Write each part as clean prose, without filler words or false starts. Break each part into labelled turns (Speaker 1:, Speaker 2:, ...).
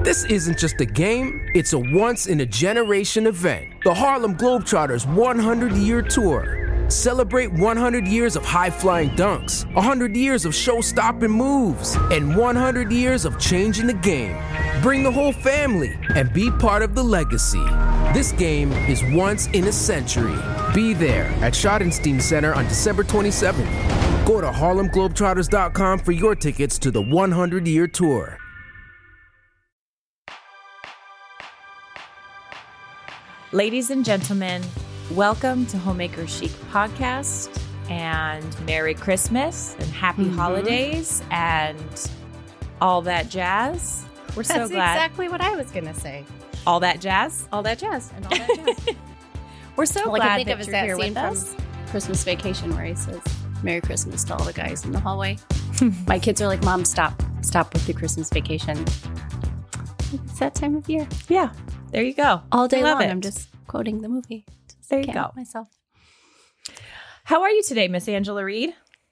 Speaker 1: This isn't just a game, it's a once-in-a-generation event. The Harlem Globetrotters 100-year tour. Celebrate 100 years of high-flying dunks, 100 years of show-stopping moves, and 100 years of changing the game. Bring the whole family and be part of the legacy. This game is once in a century. Be there at Schottenstein Center on December 27th. Go to HarlemGlobetrotters.com for your tickets to the 100-year tour.
Speaker 2: Ladies and gentlemen, welcome to Homemaker Chic Podcast, and Merry Christmas and Happy Holidays and all that jazz. We're so glad.
Speaker 3: That's exactly what I was going to say.
Speaker 2: All that jazz?
Speaker 3: All that jazz and all that jazz.
Speaker 2: We're so
Speaker 3: all
Speaker 2: glad
Speaker 3: I can think
Speaker 2: that
Speaker 3: of is
Speaker 2: you're
Speaker 3: that
Speaker 2: here
Speaker 3: scene
Speaker 2: with us.
Speaker 3: from Christmas Vacation where he says, Merry Christmas to all the guys in the hallway. My kids are like, Mom, stop with the Christmas Vacation. It's that time of year.
Speaker 2: Yeah, there you go.
Speaker 3: All day
Speaker 2: Love
Speaker 3: long.
Speaker 2: it.
Speaker 3: I'm just quoting the movie.
Speaker 2: There you
Speaker 3: Can't
Speaker 2: go.
Speaker 3: help myself.
Speaker 2: How are you today, Miss Angela Reed?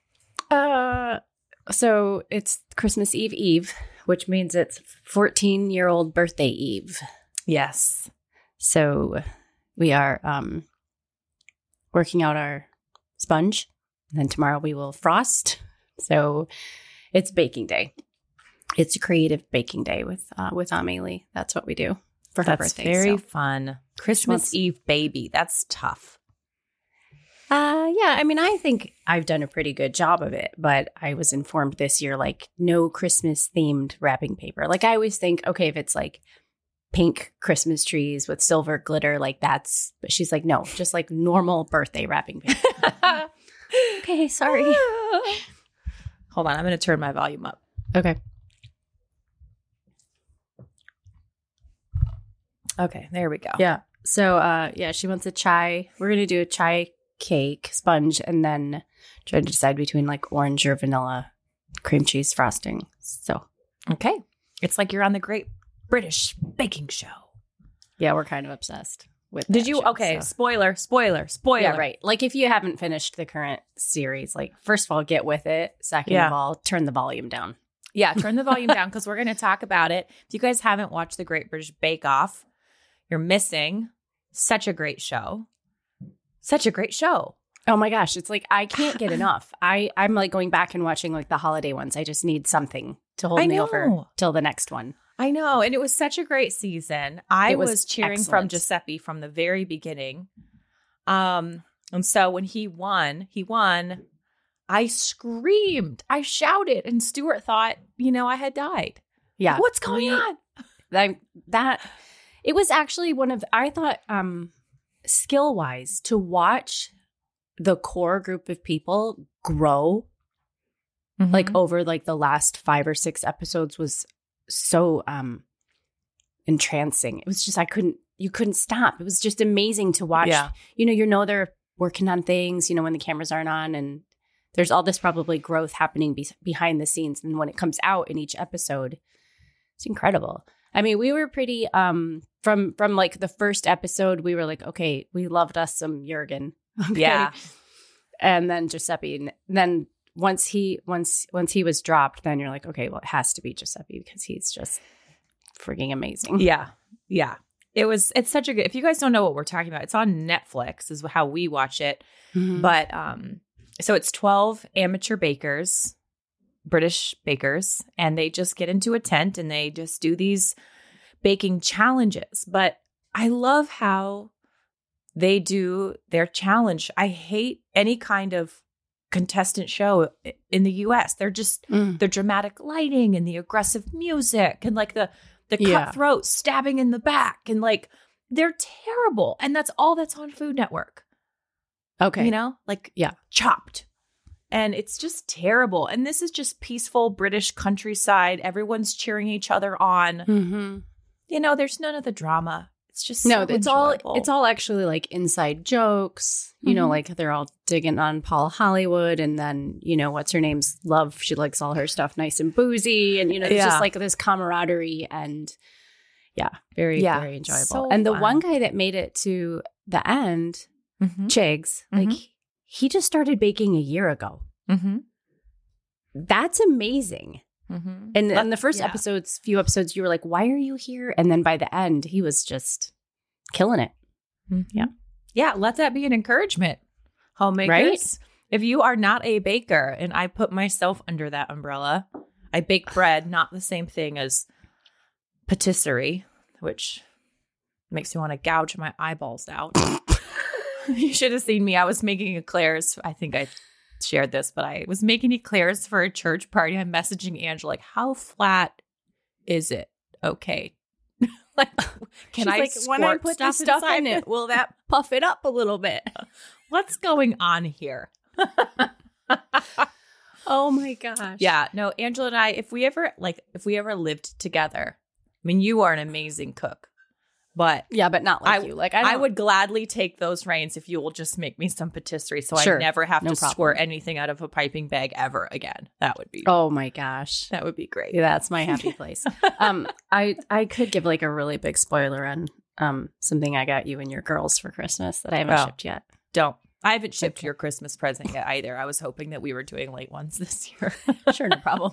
Speaker 3: So it's Christmas Eve, which means it's 14-year-old birthday Eve.
Speaker 2: Yes.
Speaker 3: So we are working out our sponge. And then tomorrow we will frost. So it's baking day. It's a creative baking day with Amelie. That's what we do for her birthday.
Speaker 2: That's very fun. Christmas Eve baby. That's tough.
Speaker 3: Yeah, I mean, I think I've done a pretty good job of it, but I was informed this year, like, no Christmas themed wrapping paper. Like, I always think, okay, if it's like pink Christmas trees with silver glitter, like that's, but she's like, no, just like normal birthday wrapping paper. Okay, sorry.
Speaker 2: Hold on, I'm going to turn my volume up.
Speaker 3: Okay.
Speaker 2: Okay, there we go.
Speaker 3: Yeah. So, she wants a chai. We're going to do a chai cake sponge and then try to decide between like orange or vanilla cream cheese frosting. So,
Speaker 2: okay. It's like you're on the Great British Baking Show.
Speaker 3: yeah, we're kind of obsessed with
Speaker 2: Did
Speaker 3: that
Speaker 2: you?
Speaker 3: show,
Speaker 2: Okay,
Speaker 3: so.
Speaker 2: spoiler.
Speaker 3: Yeah, right. Like if you haven't finished the current series, like first of all, get with it. Second of all, turn the volume down.
Speaker 2: Yeah, turn the volume down because we're going to talk about it. If you guys haven't watched the Great British Bake Off, you're missing such a great show. Such a great show.
Speaker 3: Oh my gosh. It's like, I can't get enough. I'm like going back and watching like the holiday ones. I just need something to hold me over till the next one.
Speaker 2: I know. And it was such a great season. I was cheering from
Speaker 3: excellent.
Speaker 2: Giuseppe from the very beginning. And so when he won, I screamed, I shouted, and Stuart thought, I had died.
Speaker 3: Yeah.
Speaker 2: What's going on?
Speaker 3: It was actually I thought, skill-wise, to watch the core group of people grow like over like the last 5 or 6 episodes was so entrancing. It was just you couldn't stop. It was just amazing to watch.
Speaker 2: Yeah.
Speaker 3: They're working on things, when the cameras aren't on, and there's all this probably growth happening behind the scenes, and when it comes out in each episode, it's incredible. I mean, we were pretty from like the first episode, we were like, okay, we loved us some Jurgen. Okay.
Speaker 2: Yeah.
Speaker 3: And then Giuseppe. And then once he was dropped, then you're like, okay, well, it has to be Giuseppe because he's just freaking amazing.
Speaker 2: Yeah. Yeah. It's such a good, if you guys don't know what we're talking about, it's on Netflix is how we watch it.
Speaker 3: Mm-hmm.
Speaker 2: But so it's 12 amateur bakers, British bakers, and they just get into a tent and they just do these baking challenges. But I love how they do their challenge. I hate any kind of contestant show in the US. They're just the dramatic lighting and the aggressive music and like the cutthroat stabbing in the back, and like they're terrible. And that's all that's on Food Network.
Speaker 3: Okay.
Speaker 2: Chopped. And it's just terrible. And this is just peaceful British countryside. Everyone's cheering each other on.
Speaker 3: Mm-hmm.
Speaker 2: There's none of the drama. It's just
Speaker 3: it's all actually like inside jokes. Like they're all digging on Paul Hollywood, and then what's her name's love. She likes all her stuff nice and boozy, and it's just like this camaraderie, and very very enjoyable.
Speaker 2: So
Speaker 3: and the
Speaker 2: fun.
Speaker 3: one guy that made it to the end, Chigs, like he just started baking a year ago.
Speaker 2: Mm-hmm.
Speaker 3: That's amazing.
Speaker 2: Mm-hmm.
Speaker 3: And in the first few episodes, you were like, why are you here? And then by the end, he was just killing it.
Speaker 2: Mm-hmm.
Speaker 3: Yeah.
Speaker 2: Yeah. Let that be an encouragement, homemakers.
Speaker 3: Right?
Speaker 2: If you are not a baker, and I put myself under that umbrella, I bake bread, not the same thing as patisserie, which makes me want to gouge my eyeballs out. You should have seen me. I was making eclairs. I think I shared this, but I was making eclairs for a church party. I'm messaging Angela, like, how flat is it? Okay. Like, can
Speaker 3: She's
Speaker 2: I
Speaker 3: like, when I put the stuff in it, will that puff it up a little bit?
Speaker 2: What's going on here?
Speaker 3: Oh my gosh.
Speaker 2: Yeah. No, Angela and I, if we ever lived together, I mean, you are an amazing cook, but
Speaker 3: yeah, but not like you. Like
Speaker 2: I would gladly take those reins if you will just make me some patisserie, so
Speaker 3: Sure.
Speaker 2: I never have
Speaker 3: No
Speaker 2: to
Speaker 3: problem.
Speaker 2: squirt anything out of a piping bag ever again. That would be
Speaker 3: Oh my gosh.
Speaker 2: that would be great.
Speaker 3: Yeah, that's my happy place. I could give like a really big spoiler on something I got you and your girls for Christmas that I haven't shipped yet.
Speaker 2: Don't. I haven't shipped your Christmas present yet either. I was hoping that we were doing late ones this year.
Speaker 3: Sure, no problem.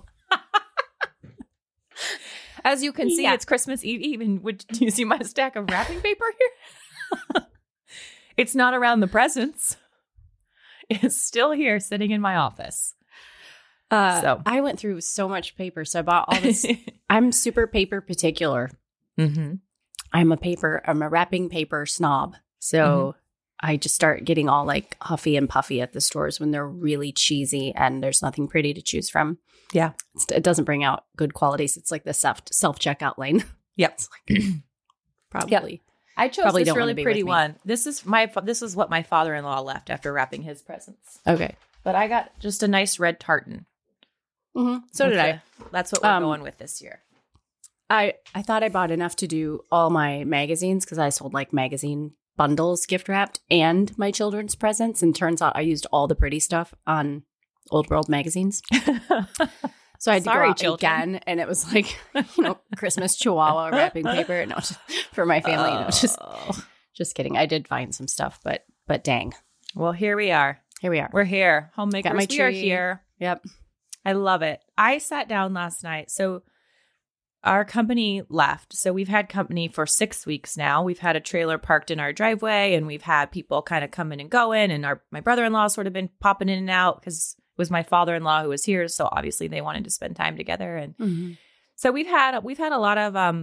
Speaker 2: As you can see,
Speaker 3: Yeah.
Speaker 2: it's Christmas Eve. And do you see my stack of wrapping paper here? It's not around the presents. It's still here sitting in my office.
Speaker 3: I went through so much paper, so I bought all this. I'm super paper particular.
Speaker 2: Mm-hmm.
Speaker 3: I'm a wrapping paper snob. So I just start getting all like huffy and puffy at the stores when they're really cheesy and there's nothing pretty to choose from.
Speaker 2: Yeah.
Speaker 3: It doesn't bring out good qualities. It's like the self-checkout lane.
Speaker 2: Yep.
Speaker 3: Probably.
Speaker 2: I chose
Speaker 3: Probably
Speaker 2: this
Speaker 3: don't wanna
Speaker 2: really
Speaker 3: be
Speaker 2: pretty
Speaker 3: with me.
Speaker 2: one. This is what my father-in-law left after wrapping his presents.
Speaker 3: Okay.
Speaker 2: But I got just a nice red tartan.
Speaker 3: Mm-hmm. So did I.
Speaker 2: That's what we're going with this year.
Speaker 3: I thought I bought enough to do all my magazines because I sold like magazine bundles gift wrapped and my children's presents. And turns out I used all the pretty stuff on Old World magazines. So I had to go out again, and it was like, Christmas Chihuahua wrapping paper. No, for my family. Just kidding. I did find some stuff, but dang.
Speaker 2: Well, here we are.
Speaker 3: Here we are.
Speaker 2: We're here. Homemakers,
Speaker 3: Got my
Speaker 2: we are
Speaker 3: tree.
Speaker 2: here.
Speaker 3: Yep.
Speaker 2: I love it. I sat down last night. So our company left. So we've had company for 6 weeks now. We've had a trailer parked in our driveway, and we've had people kind of coming and going. And my brother-in-law sort of been popping in and out because it was my father-in-law who was here. So obviously they wanted to spend time together. And so we've had a lot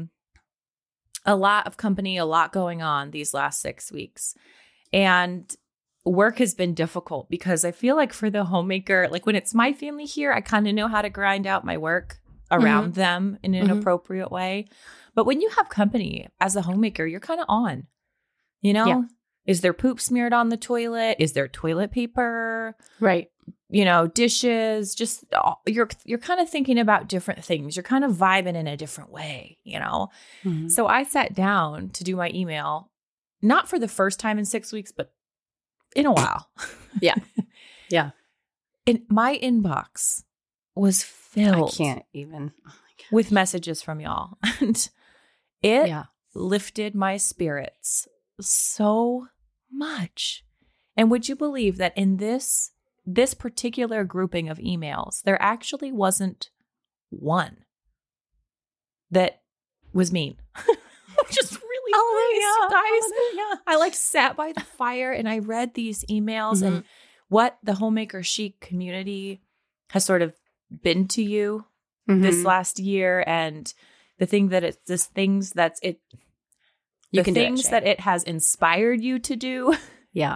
Speaker 2: of company, a lot going on these last 6 weeks. And work has been difficult because I feel like for the homemaker, like when it's my family here, I kind of know how to grind out my work around them in an appropriate way. But when you have company as a homemaker, you're kind of on,
Speaker 3: Yeah.
Speaker 2: Is there poop smeared on the toilet? Is there toilet paper?
Speaker 3: Right.
Speaker 2: Dishes, just you're kind of thinking about different things. You're kind of vibing in a different way, So I sat down to do my email, not for the first time in 6 weeks, but in a while.
Speaker 3: Yeah. Yeah.
Speaker 2: And my inbox was filled
Speaker 3: I can't even. Oh my God.
Speaker 2: with messages from y'all. And it lifted my spirits so much. And would you believe that in this particular grouping of emails, there actually wasn't one that was mean. Which is really nice, guys. I sat by the fire and I read these emails and what the homemaker chic community has sort of been to you this last year, and the thing that it's this things that's it
Speaker 3: You
Speaker 2: the
Speaker 3: can do it,
Speaker 2: things
Speaker 3: Shay.
Speaker 2: that it has inspired you to do.
Speaker 3: Yeah.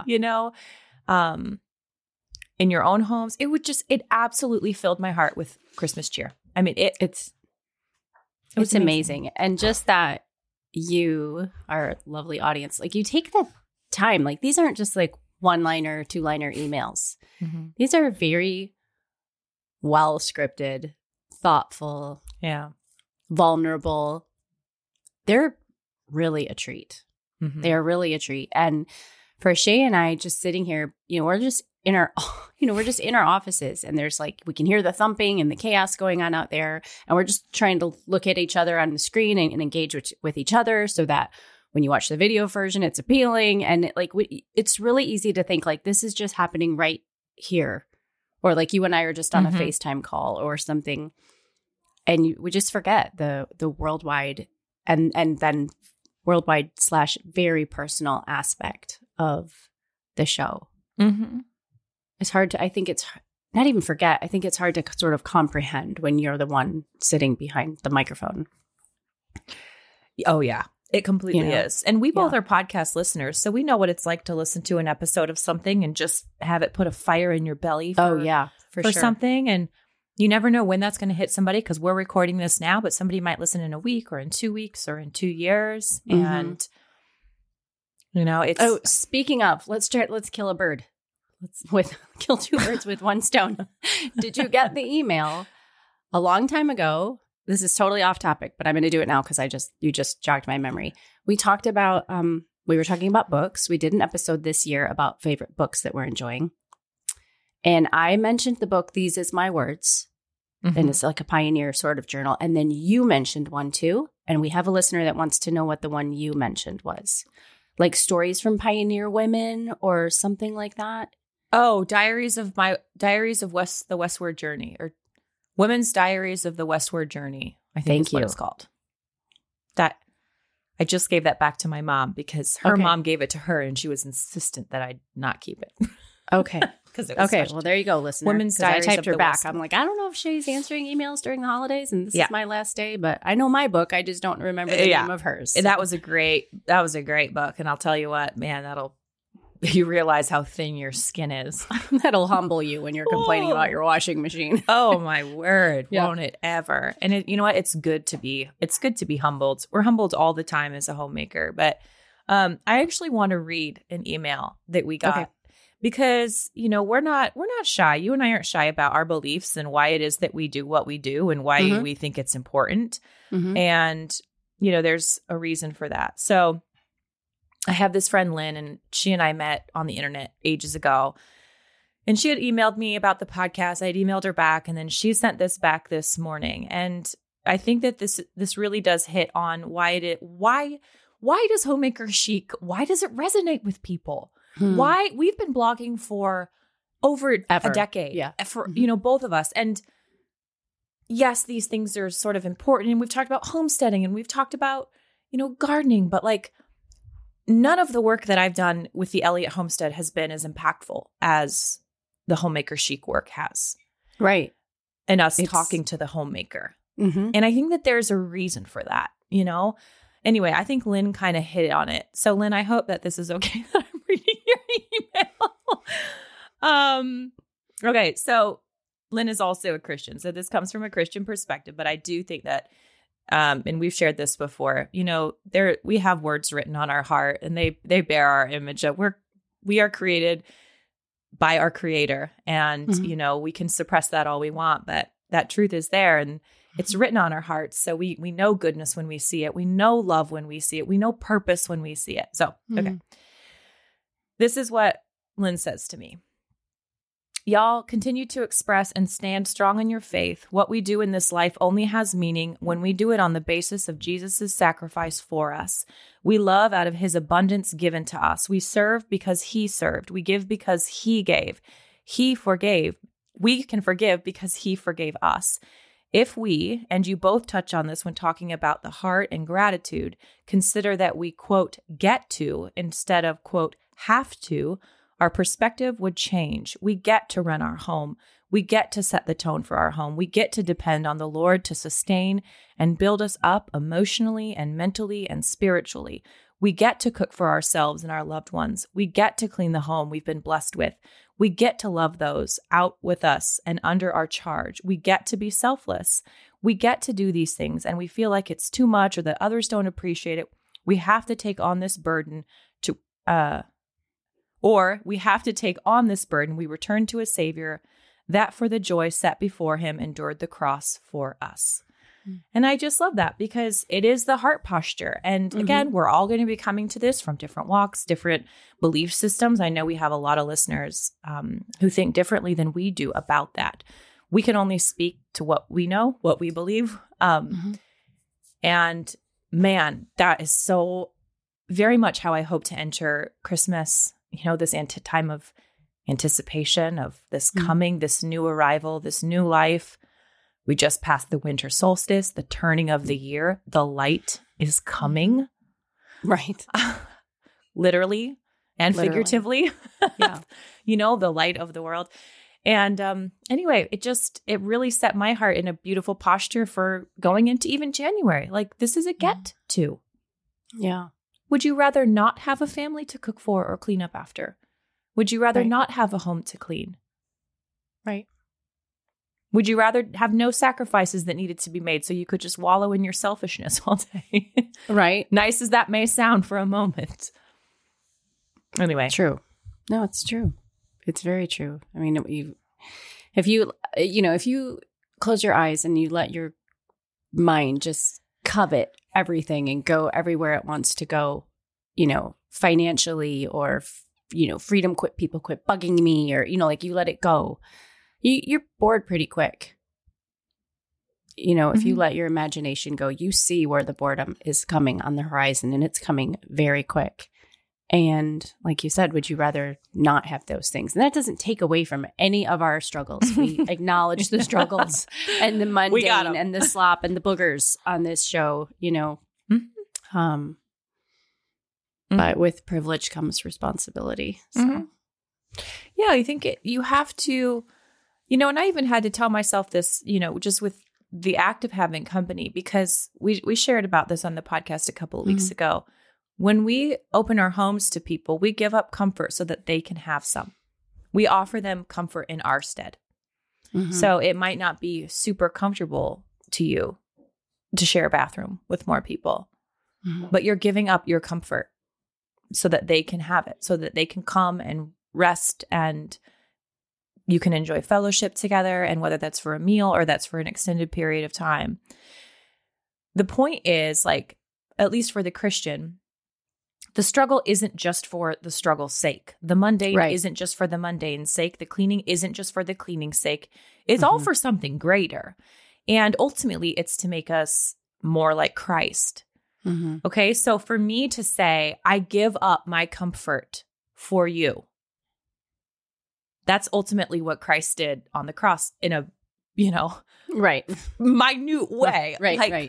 Speaker 2: In your own homes. It absolutely filled my heart with Christmas cheer. I mean,
Speaker 3: It's
Speaker 2: was
Speaker 3: amazing. And just that you, our lovely audience, like you take the time, like these aren't just like 1-liner, 2-liner emails. These are very well scripted, thoughtful, vulnerable. They're really a treat. They are really a treat. And for Shay and I just sitting here, we're just in our, we're just in our offices, and there's like, we can hear the thumping and the chaos going on out there. And we're just trying to look at each other on the screen and engage with each other so that when you watch the video version, it's appealing. And it's really easy to think like this is just happening right here. Or like you and I are just on a FaceTime call or something. And we just forget the worldwide and then worldwide / very personal aspect of the show.
Speaker 2: Mm-hmm.
Speaker 3: It's hard to, I think it's not even forget. I think it's hard to sort of comprehend when you're the one sitting behind the microphone.
Speaker 2: Oh, yeah. It completely is. And we both are podcast listeners, so we know what it's like to listen to an episode of something and just have it put a fire in your belly for
Speaker 3: sure.
Speaker 2: something. And you never know when that's going to hit somebody, because we're recording this now, but somebody might listen in a week or in 2 weeks or in 2 years.
Speaker 3: Mm-hmm.
Speaker 2: And, it's...
Speaker 3: Oh, speaking of, let's kill a bird. Kill 2 birds with 1 stone. Did you get the email a long time ago? This is totally off topic, but I'm going to do it now because you just jogged my memory. We talked about, we were talking about books. We did an episode this year about favorite books that we're enjoying. And I mentioned the book, These Is My Words. Mm-hmm. And it's like a pioneer sort of journal. And then you mentioned one too. And we have a listener that wants to know what the one you mentioned was. Like stories from pioneer women or something like that.
Speaker 2: Oh, Diaries of the Westward Journey, or Women's Diaries of the Westward Journey, I think is what it's called. That I just gave that back to my mom because her mom gave it to her and she was insistent that I not keep it.
Speaker 3: Okay.
Speaker 2: Okay.
Speaker 3: Well, there you go, listener.
Speaker 2: Women's Diaries.
Speaker 3: I typed her back. I'm like, I don't know if she's answering emails during the holidays and this is my last day, but I know my book. I just don't remember the name of hers. So.
Speaker 2: That was a great book. And I'll tell you what, man, you realize how thin your skin is.
Speaker 3: That'll humble you when you're complaining about your washing machine.
Speaker 2: Oh my word. Won't it ever? And you know what? It's good to be humbled. We're humbled all the time as a homemaker. But I actually want to read an email that we got because, we're not shy. You and I aren't shy about our beliefs and why it is that we do what we do and why we think it's important. Mm-hmm. And, there's a reason for that. So I have this friend, Lynn, and she and I met on the internet ages ago. And she had emailed me about the podcast. I had emailed her back, and then she sent this back this morning. And I think that this really does hit on why does Homemaker Chic, why does it resonate with people? Why we've been blogging for over a decade. Yeah. For both of us. And yes, these things are sort of important. And we've talked about homesteading and we've talked about, gardening, but like none of the work that I've done with the Elliott Homestead has been as impactful as the Homemaker Chic work has.
Speaker 3: Right.
Speaker 2: And us talking to the homemaker. Mm-hmm. And I think that there's a reason for that, Anyway, I think Lynn kind of hit on it. So Lynn, I hope that this is okay that I'm reading your email. Okay, so Lynn is also a Christian. So this comes from a Christian perspective, but I do think that and we've shared this before, we have words written on our heart and they bear our image of we are created by our Creator. And, we can suppress that all we want, but that truth is there and it's written on our hearts. So we know goodness when we see it. We know love when we see it. We know purpose when we see it. So, okay. This is what Lynn says to me. Y'all continue to express and stand strong in your faith. What we do in this life only has meaning when we do it on the basis of Jesus' sacrifice for us. We love out of his abundance given to us. We serve because he served. We give because he gave. He forgave. We can forgive because he forgave us. If we, and you both touch on this when talking about the heart and gratitude, consider that we, quote, get to instead of, quote, have to, our perspective would change. We get to run our home. We get to set the tone for our home. We get to depend on the Lord to sustain and build us up emotionally and mentally and spiritually. We get to cook for ourselves and our loved ones. We get to clean the home we've been blessed with. We get to love those out with us and under our charge. We get to be selfless. We get to do these things and we feel like it's too much or that others don't appreciate it. We have to take on this burden we return to a Savior that for the joy set before him endured the cross for us. And I just love that because it is the heart posture. And again, we're all going to be coming to this from different walks, different belief systems. I know we have a lot of listeners who think differently than we do about that. We can only speak to what we know, what we believe. And man, that is so very much how I hope to enter Christmas, this time of anticipation of this coming, this new arrival, this new life. We just passed the winter solstice, the turning of the year. The light is coming.
Speaker 3: Right.
Speaker 2: Literally and figuratively.
Speaker 3: Yeah.
Speaker 2: The light of the world. And anyway, it really set my heart in a beautiful posture for going into even January. Like, this is a get to.
Speaker 3: Yeah.
Speaker 2: Would you rather not have a family to cook for or clean up after? Would you rather not have a home to clean?
Speaker 3: Right.
Speaker 2: Would you rather have no sacrifices that needed to be made so you could just wallow in your selfishness all day?
Speaker 3: Right.
Speaker 2: Nice as that may sound for a moment. Anyway.
Speaker 3: True. No, it's true. It's very true. I mean, if you close your eyes and you let your mind just covet everything and go everywhere it wants to go, financially or, freedom, people quit bugging me, or, like, you let it go, you're bored pretty quick. If you let your imagination go, you see where the boredom is coming on the horizon, and it's coming very quick. And like you said, would you rather not have those things? And that doesn't take away from any of our struggles. We acknowledge the struggles and the mundane and the slop and the boogers on this show, But with privilege comes responsibility. So.
Speaker 2: Yeah, I think you have to, and I even had to tell myself this, just with the act of having company, because we shared about this on the podcast a couple of weeks ago. When we open our homes to people, we give up comfort so that they can have some. We offer them comfort in our stead. So it might not be super comfortable to you to share a bathroom with more people, but you're giving up your comfort so that they can have it, so that they can come and rest, and you can enjoy fellowship together. And whether that's for a meal or that's for an extended period of time, the point is, like, at least for the Christian, the struggle isn't just for the struggle's sake. The mundane isn't just for the mundane's sake. The cleaning isn't just for the cleaning's sake. It's all for something greater. And ultimately, it's to make us more like Christ. Okay, so for me to say, I give up my comfort for you, that's ultimately what Christ did on the cross in a, minute way. Right.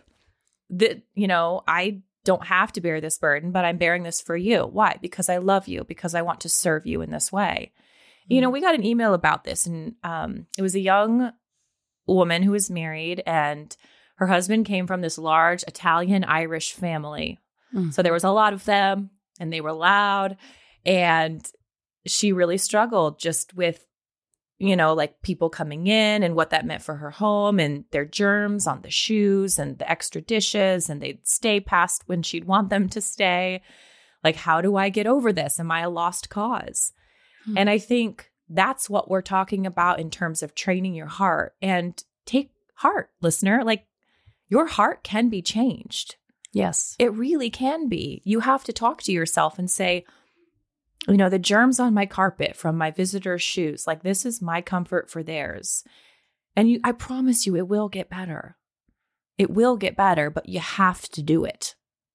Speaker 2: I don't have to bear this burden, but I'm bearing this for you. Why? Because I love you, because I want to serve you in this way. We got an email about this, and it was a young woman who was married, and her husband came from this large Italian-Irish family. So there was a lot of them, and they were loud, and she really struggled just with, like, people coming in and what that meant for her home, and their germs on the shoes and the extra dishes, and they'd stay past when she'd want them to stay. Like, how do I get over this? Am I a lost cause? And I think that's what we're talking about in terms of training your heart. And take heart, listener. Like, your heart can be changed.
Speaker 3: Yes.
Speaker 2: It really can be. You have to talk to yourself and say, the germs on my carpet from my visitors' shoes, like, this is my comfort for theirs. And I promise you, it will get better. It will get better, but you have to do it.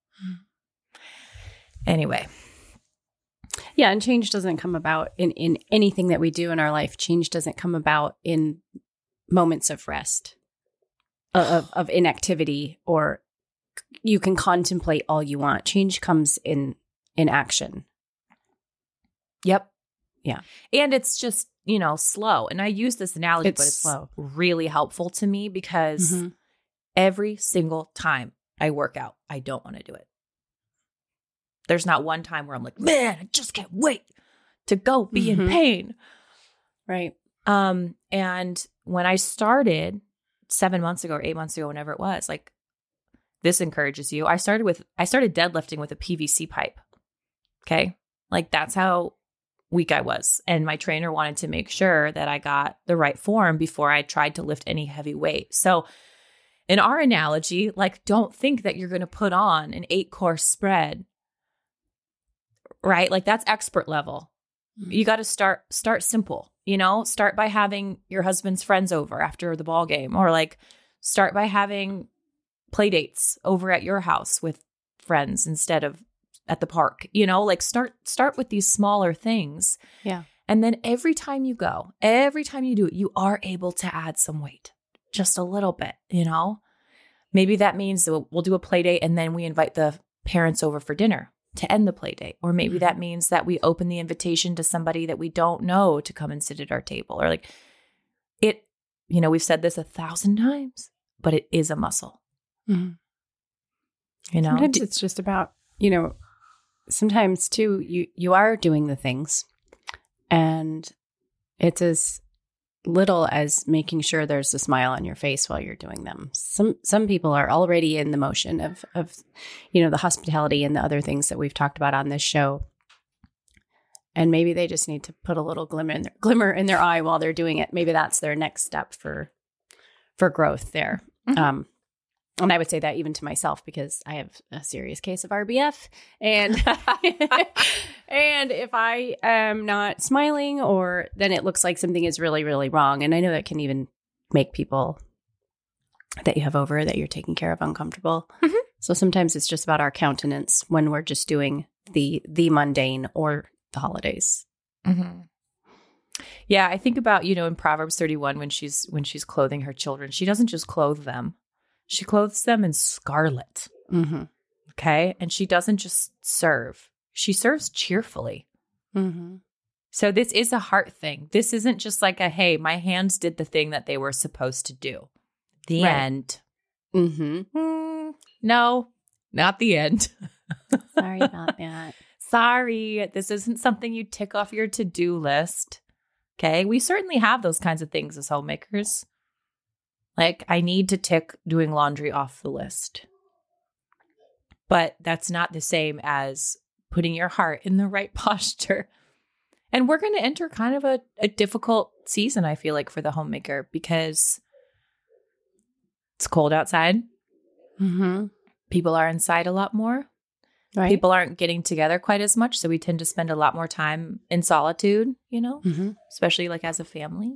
Speaker 2: Anyway.
Speaker 3: Yeah, and change doesn't come about in anything that we do in our life. Change doesn't come about in moments of rest, of inactivity, or you can contemplate all you want. Change comes in action.
Speaker 2: Yep.
Speaker 3: Yeah.
Speaker 2: And it's just, slow. And I use this analogy, but it's
Speaker 3: slow.
Speaker 2: Really helpful to me, because every single time I work out, I don't want to do it. There's not one time where I'm like, man, I just can't wait to go be in pain.
Speaker 3: Right.
Speaker 2: And when I started 7 months ago or 8 months ago, whenever it was, like, this encourages you. I started deadlifting with a PVC pipe. Okay. Like, that's how weak I was. And my trainer wanted to make sure that I got the right form before I tried to lift any heavy weight. So in our analogy, like, don't think that you're going to put on an 8-course spread, right? Like, that's expert level. You got to start simple, start by having your husband's friends over after the ball game, or like start by having play dates over at your house with friends instead of at the park, like start with these smaller things.
Speaker 3: Yeah.
Speaker 2: And then every time you do it, you are able to add some weight. just a little bit, you know? Maybe that means that we'll do a play date and then we invite the parents over for dinner to end the play date. Or maybe that means that we open the invitation to somebody that we don't know to come and sit at our table. Or like it, you know, we've said this 1,000 times, but it is a muscle.
Speaker 3: Mm-hmm.
Speaker 2: You know?
Speaker 3: Sometimes it's just about, you know, sometimes too, you are doing the things and it's as little as making sure there's a smile on your face while you're doing them. Some people are already in the motion of you know, the hospitality and the other things that we've talked about on this show. And maybe they just need to put a little glimmer in their eye while they're doing it. Maybe that's their next step for growth there.
Speaker 2: Mm-hmm.
Speaker 3: And I would say that even to myself because I have a serious case of RBF. And and if I am not smiling, or then it looks like something is really, really wrong. And I know that can even make people that you have over that you're taking care of uncomfortable. Mm-hmm. So sometimes it's just about our countenance when we're just doing the mundane or the holidays.
Speaker 2: Mm-hmm. Yeah, I think about, you know, in Proverbs 31, when she's clothing her children, she doesn't just clothe them. She clothes them in scarlet.
Speaker 3: Mm-hmm.
Speaker 2: Okay. And she doesn't just serve. She serves cheerfully.
Speaker 3: Mm-hmm.
Speaker 2: So this is a heart thing. This isn't just like a, hey, my hands did the thing that they were supposed to do. The end.
Speaker 3: Mm-hmm.
Speaker 2: No, not the end.
Speaker 3: Sorry about that.
Speaker 2: Sorry. This isn't something you tick off your to-do list. Okay. We certainly have those kinds of things as homemakers. Like, I need to tick doing laundry off the list. But that's not the same as putting your heart in the right posture. And we're going to enter kind of a difficult season, I feel like, for the homemaker because it's cold outside.
Speaker 3: Mm-hmm.
Speaker 2: People are inside a lot more.
Speaker 3: Right.
Speaker 2: People aren't getting together quite as much. So we tend to spend a lot more time in solitude, you know, especially like as a family.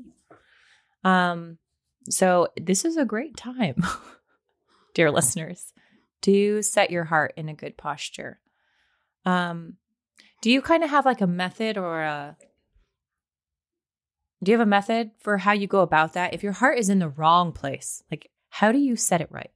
Speaker 2: So this is a great time, dear listeners, to set your heart in a good posture. Do you kind of have like a method or do you have a method for how you go about that? If your heart is in the wrong place, like how do you set it right?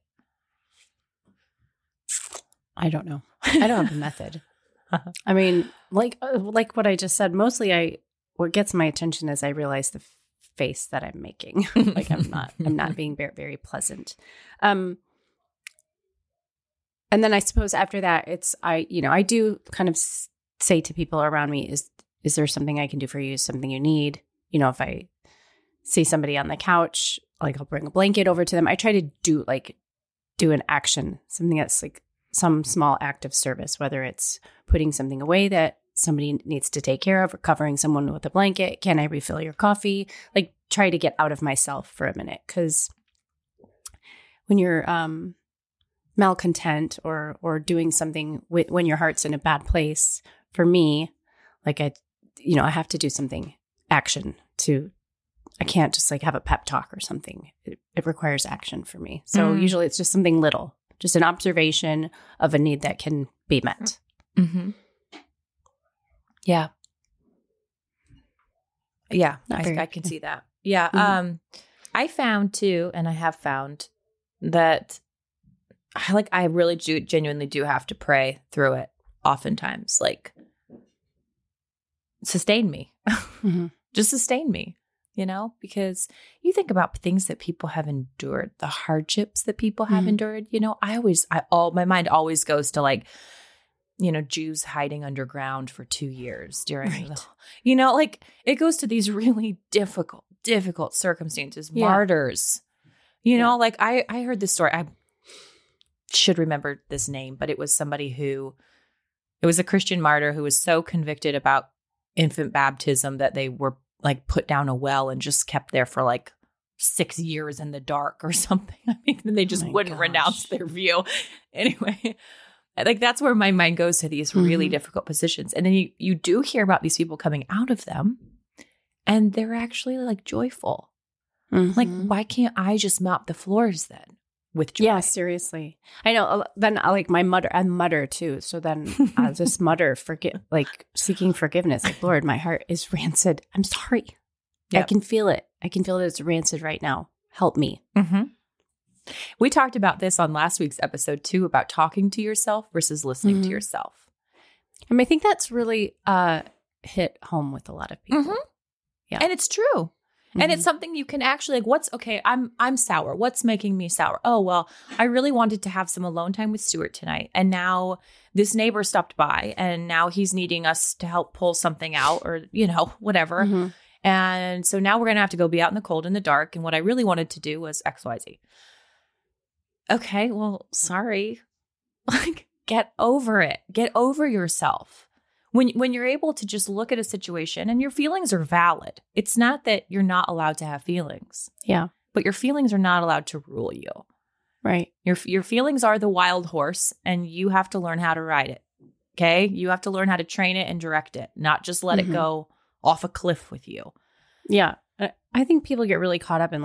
Speaker 3: I don't know. I don't have a method. I mean, like what I just said, mostly what gets my attention is I realize the face that I'm making. Like I'm not being very, very pleasant. And then I suppose after that, I do kind of say to people around me, is there something I can do for you? Something you need? You know, if I see somebody on the couch, like I'll bring a blanket over to them. I try to do an action, something that's like some small act of service, whether it's putting something away that somebody needs to take care of or covering someone with a blanket. Can I refill your coffee? Like try to get out of myself for a minute. Because when you're malcontent or doing something when your heart's in a bad place, for me, like I have to do something action I can't just like have a pep talk or something. It requires action for me. So usually it's just something little, just an observation of a need that can be met.
Speaker 2: Mm-hmm. Yeah. Yeah. I can see that. Yeah. Mm-hmm. I found too, and I have found that I really genuinely do have to pray through it oftentimes. Like, sustain me. Mm-hmm. Just sustain me, you know, because you think about things that people have endured, the hardships that people have endured, you know, my mind always goes to like, you know, Jews hiding underground for 2 years during, you know, like it goes to these really difficult circumstances, martyrs, you know, like I heard this story. I should remember this name, but it was it was a Christian martyr who was so convicted about infant baptism that they were like put down a well and just kept there for like 6 years in the dark or something. I mean, they just wouldn't renounce their view. Anyway, like that's where my mind goes to these really difficult positions. And then you do hear about these people coming out of them and they're actually like joyful. Mm-hmm. Like, why can't I just mop the floors then with joy?
Speaker 3: Yeah, seriously. I know. Then I mutter too. So then I'll just mutter, seeking forgiveness. Like, Lord, my heart is rancid. I'm sorry. Yep. I can feel it. It's rancid right now. help me.
Speaker 2: Mm-hmm. We talked about this on last week's episode too, about talking to yourself versus listening to yourself.
Speaker 3: I think that's really hit home with a lot of people. Yeah.
Speaker 2: And it's true. And it's something you can actually I'm sour. What's making me sour? Oh, well, I really wanted to have some alone time with Stuart tonight. And now this neighbor stopped by and now he's needing us to help pull something out or, whatever.
Speaker 3: Mm-hmm.
Speaker 2: And so now we're going to have to go be out in the cold in the dark. And what I really wanted to do was XYZ. Okay, well, sorry. Like, get over it. Get over yourself. When you're able to just look at a situation and your feelings are valid. It's not that you're not allowed to have feelings.
Speaker 3: Yeah.
Speaker 2: But your feelings are not allowed to rule you.
Speaker 3: Right.
Speaker 2: Your feelings are the wild horse and you have to learn how to ride it. Okay? You have to learn how to train it and direct it, not just let it go off a cliff with you.
Speaker 3: Yeah. I think people get really caught up in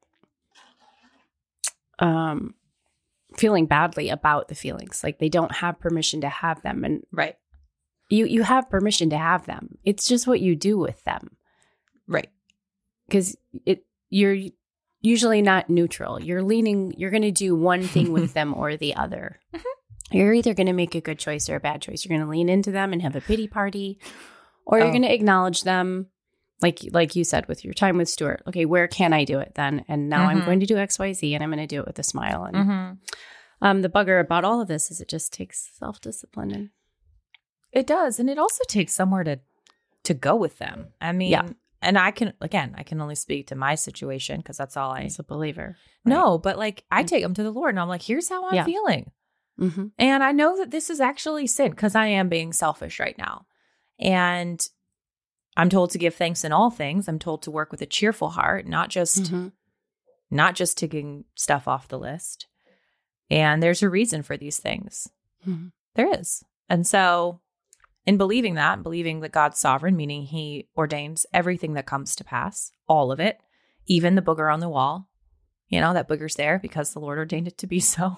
Speaker 3: feeling badly about the feelings. Like they don't have permission to have them. And
Speaker 2: right.
Speaker 3: You have permission to have them. It's just what you do with them.
Speaker 2: Right.
Speaker 3: Because you're usually not neutral. You're going to do one thing with them or the other. You're either going to make a good choice or a bad choice. You're going to lean into them and have a pity party, or you're going to acknowledge them. Like you said with your time with Stuart. Okay, where can I do it then? And now I'm going to do XYZ and I'm going to do it with a smile. And the bugger about all of this is it just takes self-discipline and
Speaker 2: it does. And it also takes somewhere to go with them. I mean, and I can only speak to my situation because that's all
Speaker 3: as a believer.
Speaker 2: Right? No, but I take them to the Lord and I'm like, here's how I'm feeling.
Speaker 3: Mm-hmm.
Speaker 2: And I know that this is actually sin because I am being selfish right now. And I'm told to give thanks in all things. I'm told to work with a cheerful heart, not just ticking stuff off the list. And there's a reason for these things.
Speaker 3: Mm-hmm.
Speaker 2: There is. And so in believing that God's sovereign, meaning he ordains everything that comes to pass, all of it, even the booger on the wall, that booger's there because the Lord ordained it to be so.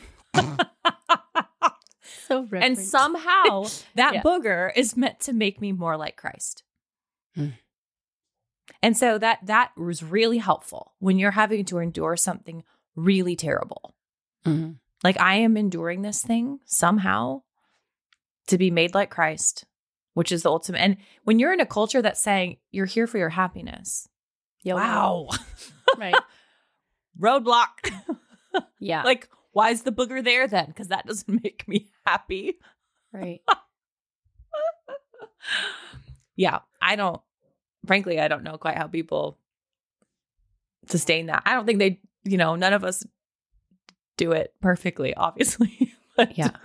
Speaker 3: So reverent.
Speaker 2: And somehow that booger is meant to make me more like Christ. And so that was really helpful when you're having to endure something really terrible.
Speaker 3: Mm-hmm.
Speaker 2: Like I am enduring this thing somehow to be made like Christ, which is the ultimate. And when you're in a culture that's saying you're here for your happiness. Wow.
Speaker 3: Right.
Speaker 2: Roadblock.
Speaker 3: Yeah.
Speaker 2: Like, why is the booger there then? Because that doesn't make me happy.
Speaker 3: Right.
Speaker 2: Yeah. I don't know quite how people sustain that. I don't think they, none of us do it perfectly, obviously. But
Speaker 3: yeah.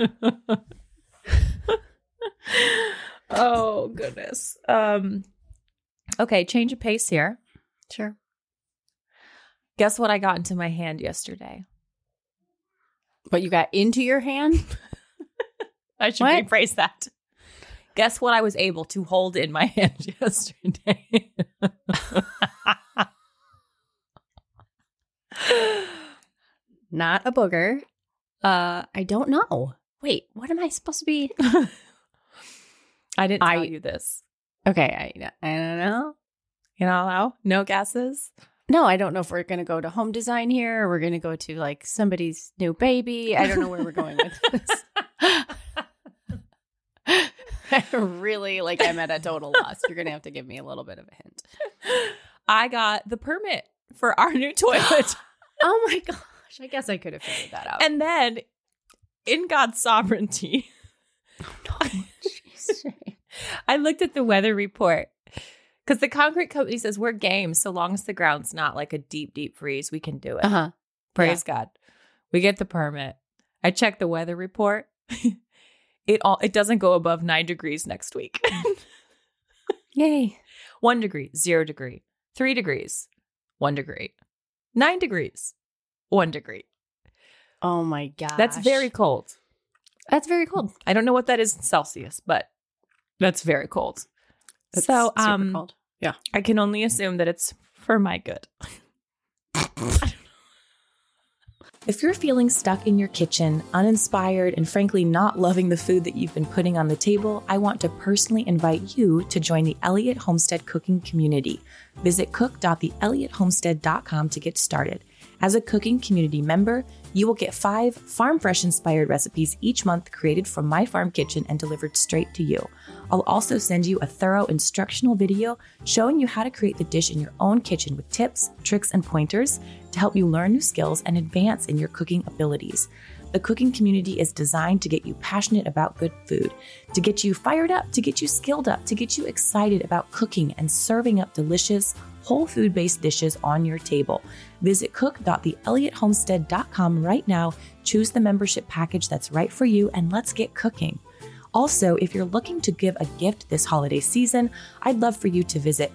Speaker 2: Oh, goodness. Okay, change of pace here.
Speaker 3: Sure.
Speaker 2: Guess what I got into my hand yesterday?
Speaker 3: What you got into your hand?
Speaker 2: I should rephrase that. Guess what I was able to hold in my hand yesterday?
Speaker 3: Not a booger. I don't know. Wait, what am I supposed to be?
Speaker 2: I didn't tell you this.
Speaker 3: Okay, I don't know.
Speaker 2: You know, no guesses?
Speaker 3: No, I don't know if we're going to go to home design here or we're going to go to somebody's new baby. I don't know where we're going with this. I really, I'm at a total loss. You're going to have to give me a little bit of a hint.
Speaker 2: I got the permit for our new toilet.
Speaker 3: Oh my gosh. I guess I could have figured that out.
Speaker 2: And then, in God's sovereignty, I looked at the weather report. Because the concrete company says we're game so long as the ground's not a deep, deep freeze, we can do it. Praise God. We get the permit. I check the weather report. It doesn't go above 9 degrees next week.
Speaker 3: Yay.
Speaker 2: 1 degree, 0 degree, 3 degrees, 1 degree, 9 degrees, 1 degree.
Speaker 3: Oh my gosh.
Speaker 2: That's very cold.
Speaker 3: That's very cold.
Speaker 2: I don't know what that is in Celsius, but that's very cold.
Speaker 3: It's
Speaker 2: so,
Speaker 3: super cold. Yeah.
Speaker 2: I can only assume that it's for my good. If you're feeling stuck in your kitchen, uninspired, and frankly not loving the food that you've been putting on the table, I want to personally invite you to join the Elliott Homestead cooking community. Visit cook.theelliottHomestead.com to get started. As a cooking community member, you will get 5 farm fresh inspired recipes each month created from my farm kitchen and delivered straight to you. I'll also send you a thorough instructional video showing you how to create the dish in your own kitchen with tips, tricks, and pointers to help you learn new skills and advance in your cooking abilities. The cooking community is designed to get you passionate about good food, to get you fired up, to get you skilled up, to get you excited about cooking and serving up delicious, whole food-based dishes on your table. Visit cook.theelliottHomestead.com right now, choose the membership package that's right for you, and let's get cooking. Also, if you're looking to give a gift this holiday season, I'd love for you to visit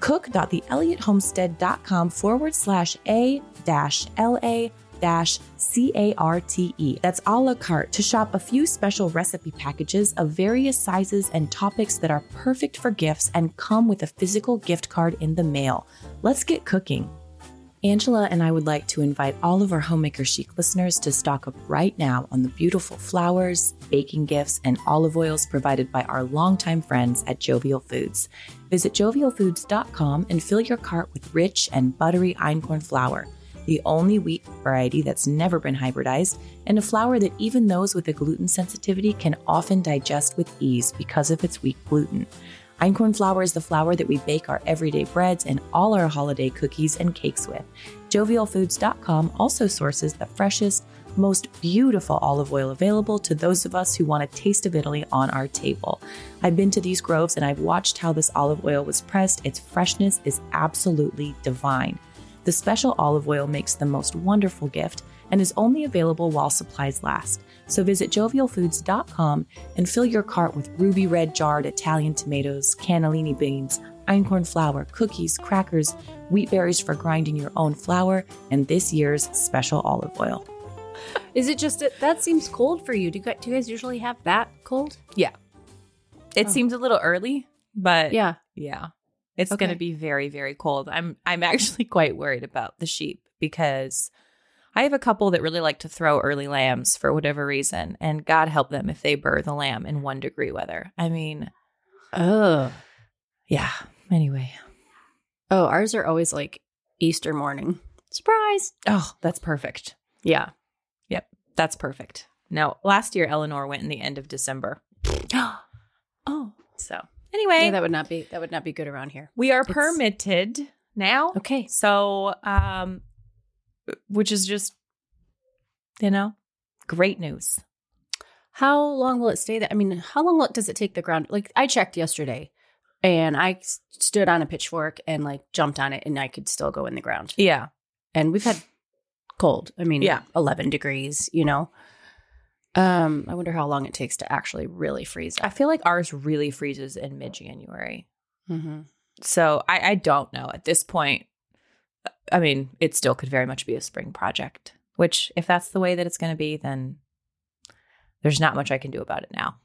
Speaker 2: cook.theelliottHomestead.com/a-la-carte. That's a la carte to shop a few special recipe packages of various sizes and topics that are perfect for gifts and come with a physical gift card in the mail. Let's get cooking. Angela and I would like to invite all of our Homemaker Chic listeners to stock up right now on the beautiful flowers, baking gifts, and olive oils provided by our longtime friends at Jovial Foods. Visit jovialfoods.com and fill your cart with rich and buttery einkorn flour, the only wheat variety that's never been hybridized, and a flour that even those with a gluten sensitivity can often digest with ease because of its weak gluten. Einkorn flour is the flour that we bake our everyday breads and all our holiday cookies and cakes with. JovialFoods.com also sources the freshest, most beautiful olive oil available to those of us who want a taste of Italy on our table. I've been to these groves and I've watched how this olive oil was pressed. Its freshness is absolutely divine. The special olive oil makes the most wonderful gift and is only available while supplies last. So visit jovialfoods.com and fill your cart with ruby red jarred Italian tomatoes, cannellini beans, einkorn flour, cookies, crackers, wheat berries for grinding your own flour, and this year's special olive oil.
Speaker 3: Is it just that seems cold for you? Do you guys usually have that cold?
Speaker 2: Yeah. It seems a little early, but yeah. It's going to be very, very cold. I'm actually quite worried about the sheep because I have a couple that really like to throw early lambs for whatever reason, and God help them if they birth a lamb in 1 degree weather. I mean, yeah. Anyway.
Speaker 3: Oh, ours are always like Easter morning. Surprise.
Speaker 2: Oh, that's perfect.
Speaker 3: Yeah.
Speaker 2: Yep. That's perfect. Now, last year, Eleanor went in the end of December.
Speaker 3: Oh.
Speaker 2: So anyway.
Speaker 3: Yeah, that would not be good around here.
Speaker 2: We are permitted now.
Speaker 3: Okay.
Speaker 2: So, which is just, great news.
Speaker 3: How long will it stay there? I mean, how long does it take the ground? Like, I checked yesterday and I stood on a pitchfork and jumped on it and I could still go in the ground.
Speaker 2: Yeah.
Speaker 3: And we've had cold. I mean, 11 degrees, I wonder how long it takes to actually really freeze up.
Speaker 2: I feel like ours really freezes in mid-January.
Speaker 3: Mm-hmm.
Speaker 2: So I don't know at this point. I mean, it still could very much be a spring project, which if that's the way that it's going to be, then there's not much I can do about it now.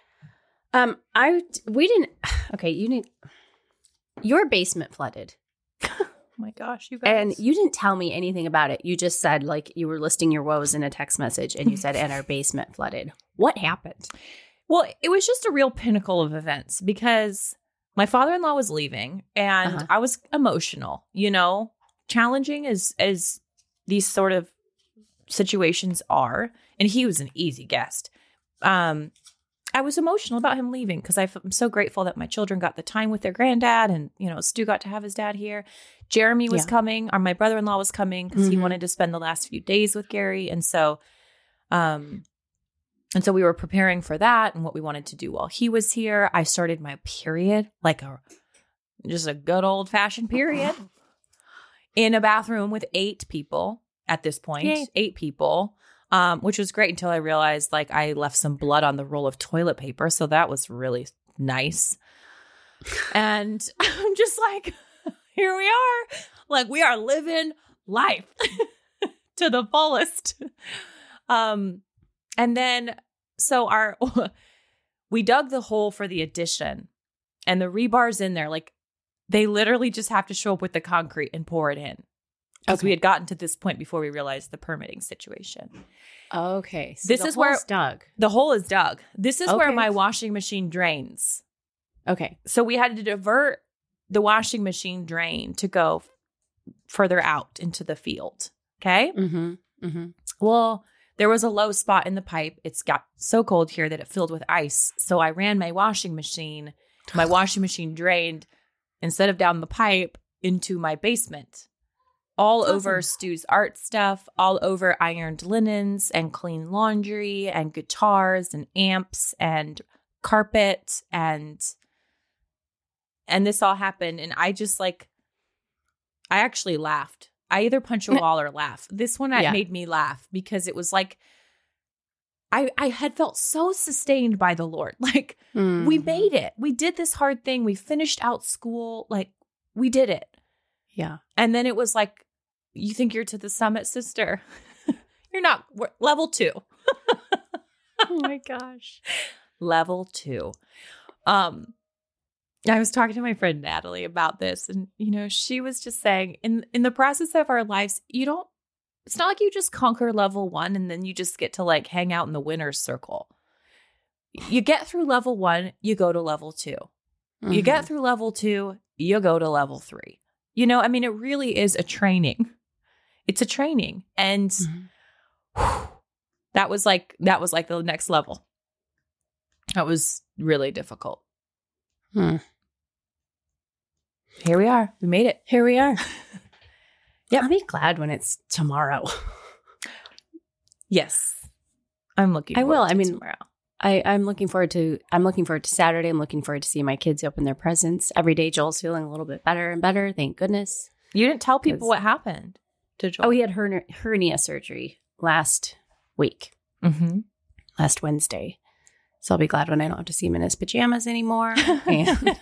Speaker 3: Your basement flooded.
Speaker 2: Oh my gosh, you guys.
Speaker 3: And you didn't tell me anything about it. You just said you were listing your woes in a text message and you said, and our basement flooded. What happened?
Speaker 2: Well, it was just a real pinnacle of events because my father-in-law was leaving and I was emotional, challenging as these sort of situations are. And he was an easy guest. I was emotional about him leaving because I'm so grateful that my children got the time with their granddad and, Stu got to have his dad here. Jeremy was coming, or my brother-in-law was coming because he wanted to spend the last few days with Gary. And so we were preparing for that and what we wanted to do while he was here. I started my period, just a good old fashioned period in a bathroom with 8 people at this point. Yay. 8 people. Which was great until I realized I left some blood on the roll of toilet paper. So that was really nice. And I'm just here we are. We are living life to the fullest. And then, we dug the hole for the addition and the rebar's in there. They literally just have to show up with the concrete and pour it in. because we had gotten to this point before we realized the permitting situation.
Speaker 3: Okay. So
Speaker 2: this is where
Speaker 3: dug.
Speaker 2: The hole is dug. This is where my washing machine drains.
Speaker 3: Okay.
Speaker 2: So we had to divert the washing machine drain to go further out into the field. Okay.
Speaker 3: Mm-hmm. Mm-hmm.
Speaker 2: Well, there was a low spot in the pipe. It's got so cold here that it filled with ice. So I ran my washing machine. My washing machine drained instead of down the pipe into my basement. All over Stu's art stuff, all over ironed linens and clean laundry and guitars and amps and carpet and this all happened. And I just I actually laughed. I either punch a wall or laugh. This one made me laugh because it was like, I had felt so sustained by the Lord. Like, we made it. We did this hard thing. We finished out school. Like, we did it.
Speaker 3: Yeah.
Speaker 2: And then it was like, you think you're to the summit, sister? You're not. We're level 2.
Speaker 3: Oh my gosh.
Speaker 2: Level 2. I was talking to my friend Natalie about this, and she was just saying, in the process of our lives, it's not like you just conquer level 1 and then you just get to hang out in the winner's circle. You get through level 1, you go to level 2. Mm-hmm. You get through level 2, you go to level 3. It really is a training. It's a training. And that was like the next level. That was really difficult. Here we are. We made it.
Speaker 3: Here we are. Yeah, I'll be glad when it's tomorrow.
Speaker 2: Yes. I'm looking forward to tomorrow.
Speaker 3: I'm looking forward to Saturday. I'm looking forward to seeing my kids open their presents. Every day Joel's feeling a little bit better and better. Thank goodness.
Speaker 2: You didn't tell people what happened to Joel.
Speaker 3: Oh, he had hernia surgery last week. Mm-hmm. Last Wednesday. So I'll be glad when I don't have to see him in his pajamas anymore. And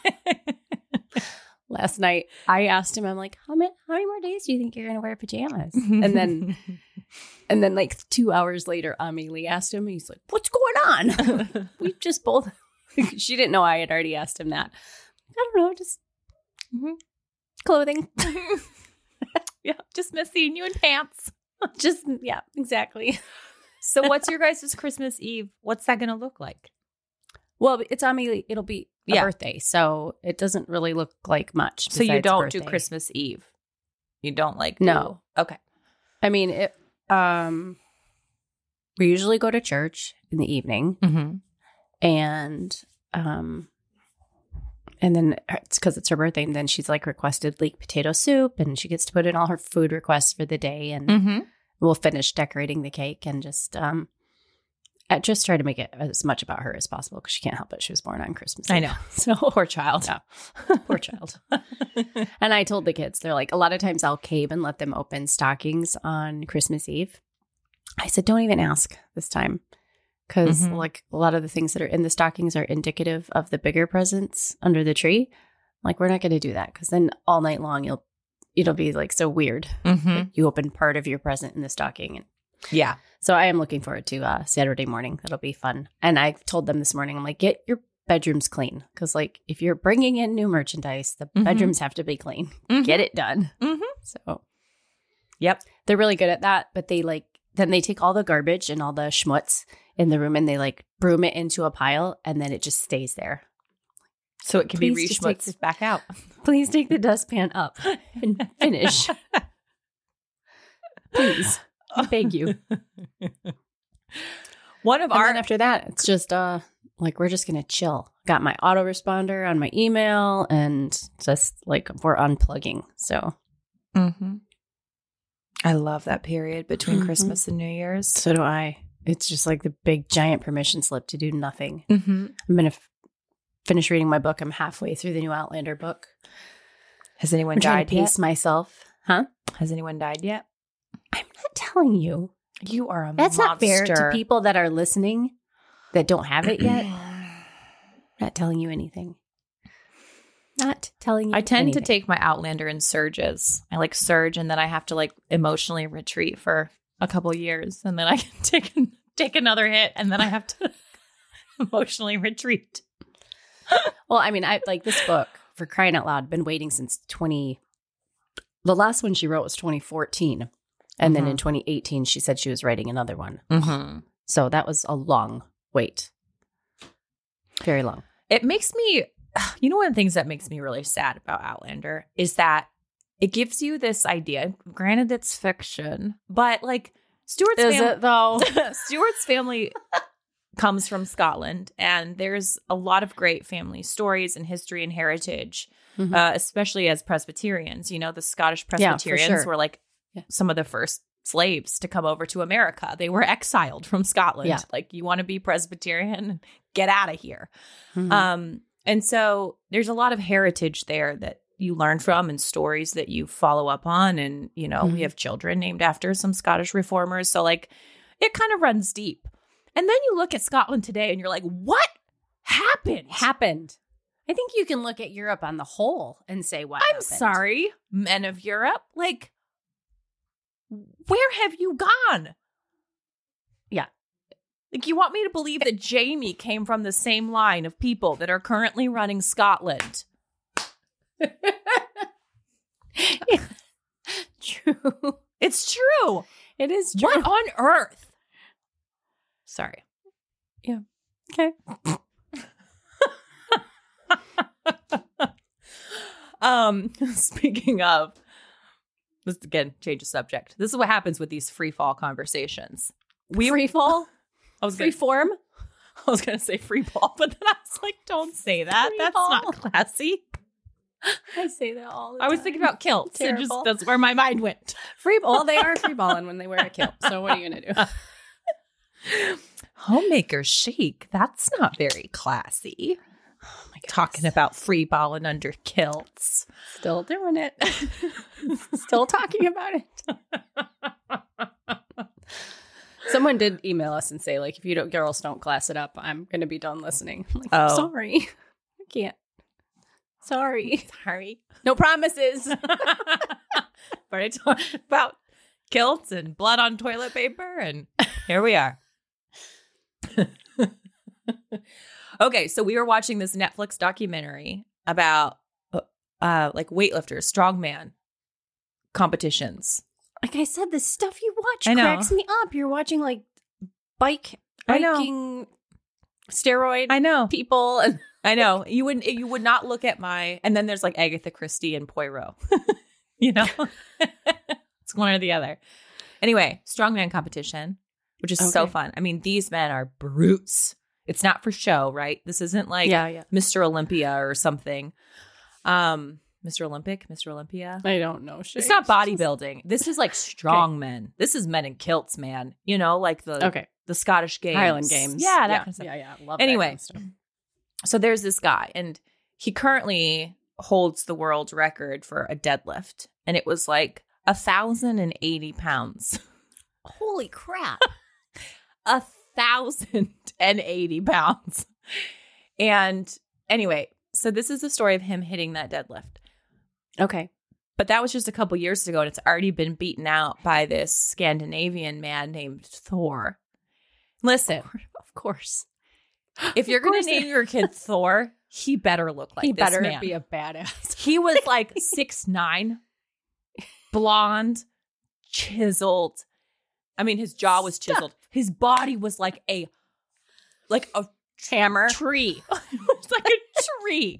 Speaker 3: last night I asked him, I'm like, how many more days do you think you're going to wear pajamas? And then 2 hours later, Amelie asked him, and he's like, what's going on? We just both, she didn't know I had already asked him that. I don't know, just clothing.
Speaker 2: Yeah, just miss seeing you in pants.
Speaker 3: Yeah, exactly.
Speaker 2: So what's your guys' Christmas Eve? What's that going to look like?
Speaker 3: Well, it's Amelie. It'll be a birthday, so it doesn't really look like much.
Speaker 2: So you don't do Christmas Eve? You don't
Speaker 3: No.
Speaker 2: Okay.
Speaker 3: I mean, we usually go to church in the evening, and then it's because it's her birthday, and then she's requested leek potato soup, and she gets to put in all her food requests for the day, and we'll finish decorating the cake and just try to make it as much about her as possible because she can't help it. She was born on Christmas Eve.
Speaker 2: I know.
Speaker 3: So
Speaker 2: poor child.
Speaker 3: Yeah. Poor child. And I told the kids, they're like, a lot of times I'll cave and let them open stockings on Christmas Eve. I said, don't even ask this time. Because a lot of the things that are in the stockings are indicative of the bigger presents under the tree. We're not going to do that because then all night long it'll be so weird. You open part of your present in the stocking. And
Speaker 2: yeah.
Speaker 3: So I am looking forward to Saturday morning. That'll be fun. And I told them this morning, I'm like, get your bedrooms clean. Because if you're bringing in new merchandise, the bedrooms have to be clean. Get it done. So,
Speaker 2: yep.
Speaker 3: They're really good at that. But they then they take all the garbage and all the schmutz in the room and they broom it into a pile and then it just stays there.
Speaker 2: So it can be re-schmutzed back out.
Speaker 3: Please take the dustpan up and finish. Please. I beg you.
Speaker 2: Then
Speaker 3: after that, it's just we're just gonna chill. Got my autoresponder on my email and just we're unplugging. So
Speaker 2: I love that period between Christmas and New Year's.
Speaker 3: So do I. It's just the big giant permission slip to do nothing. I'm gonna finish reading my book. I'm halfway through the new Outlander book.
Speaker 2: Has anyone died yet?
Speaker 3: Pace myself. Huh?
Speaker 2: Has anyone died yet?
Speaker 3: I'm not telling you.
Speaker 2: You are a
Speaker 3: That's
Speaker 2: monster.
Speaker 3: Not fair to people that are listening that don't have it yet. Not telling you anything. Not telling you
Speaker 2: I tend
Speaker 3: anything.
Speaker 2: to take my Outlander in surges. I surge and then I have to emotionally retreat for a couple years and then I can take another hit and then I have to emotionally retreat.
Speaker 3: Well, I mean, I this book, for crying out loud, been waiting since The last one she wrote was 2014. And then in 2018, she said she was writing another one.
Speaker 2: Mm-hmm.
Speaker 3: So that was a long wait. Very long.
Speaker 2: It makes me, one of the things that makes me really sad about Outlander is that it gives you this idea. Granted, it's fiction, but like Stuart's
Speaker 3: Is it though?
Speaker 2: Stuart's family comes from Scotland, and there's a lot of great family stories and history and heritage, especially as Presbyterians. You know, the Scottish Presbyterians were like some of the first slaves to come over to America. They were exiled from Scotland. Yeah. Like, you want to be Presbyterian? Get out of here. Mm-hmm. And so there's a lot of heritage there that you learn from and stories that you follow up on. And, we have children named after some Scottish reformers. So like it kind of runs deep. And then you look at Scotland today and you're like, what happened?
Speaker 3: I think you can look at Europe on the whole and say what happened.
Speaker 2: Sorry, men of Europe. Like, where have you gone?
Speaker 3: Yeah.
Speaker 2: Like, you want me to believe that Jamie came from the same line of people that are currently running Scotland?
Speaker 3: Yeah. True.
Speaker 2: It's true.
Speaker 3: It is true.
Speaker 2: What on earth? Sorry.
Speaker 3: Yeah. Okay.
Speaker 2: Speaking of, let's again change the subject. This is what happens with these free fall conversations.
Speaker 3: Free fall? Free form?
Speaker 2: I was going to say free ball, but then I was like, don't say that.
Speaker 3: Free
Speaker 2: That's
Speaker 3: ball.
Speaker 2: not classy.
Speaker 3: I say that all the time.
Speaker 2: I was thinking about kilts. And that's where my mind went.
Speaker 3: Free ball. Well, they are free balling when they wear a kilt. So what are you going to do?
Speaker 2: Homemaker chic. That's not very classy.
Speaker 3: Oh my God.
Speaker 2: Talking about free balling under kilts.
Speaker 3: Still doing it. Still talking about it. Someone did email us and say, like, if you girls don't class it up, I'm going to be done listening. I'm like, I'm sorry. I can't. Sorry. No promises.
Speaker 2: But I talked about kilts and blood on toilet paper, and here we are. Okay, so we were watching this Netflix documentary about like weightlifters, strongman competitions.
Speaker 3: Like I said, the stuff you watch cracks me up. You're watching like biking steroid people. And
Speaker 2: I know. You would not look at my, and then there's like Agatha Christie and Poirot. It's one or the other. Anyway, strongman competition, which is so fun. I mean, these men are brutes. It's not for show, right? This isn't like Mr. Olympia or something. Mr. Olympic, Mr. Olympia.
Speaker 3: I don't know.
Speaker 2: It's not bodybuilding. This is like strong men. This is men in kilts, man. Like the Scottish Games.
Speaker 3: Highland Games.
Speaker 2: Yeah, that kind of stuff.
Speaker 3: Yeah. Love
Speaker 2: anyway,
Speaker 3: that kind of stuff.
Speaker 2: So there's this guy, and he currently holds the world record for a deadlift. And it was like 1,080 pounds.
Speaker 3: Holy crap.
Speaker 2: 1,080 pounds. And anyway, so this is the story of him hitting that deadlift.
Speaker 3: Okay.
Speaker 2: But that was just a couple years ago, and it's already been beaten out by this Scandinavian man named Thor. Listen.
Speaker 3: Of course.
Speaker 2: If you're going to name your kid Thor, he better look like this man. He
Speaker 3: better be a badass.
Speaker 2: He was like 6'9", blonde, chiseled. I mean, his jaw was chiseled. His body was like a
Speaker 3: hammer
Speaker 2: tree. It was like a tree.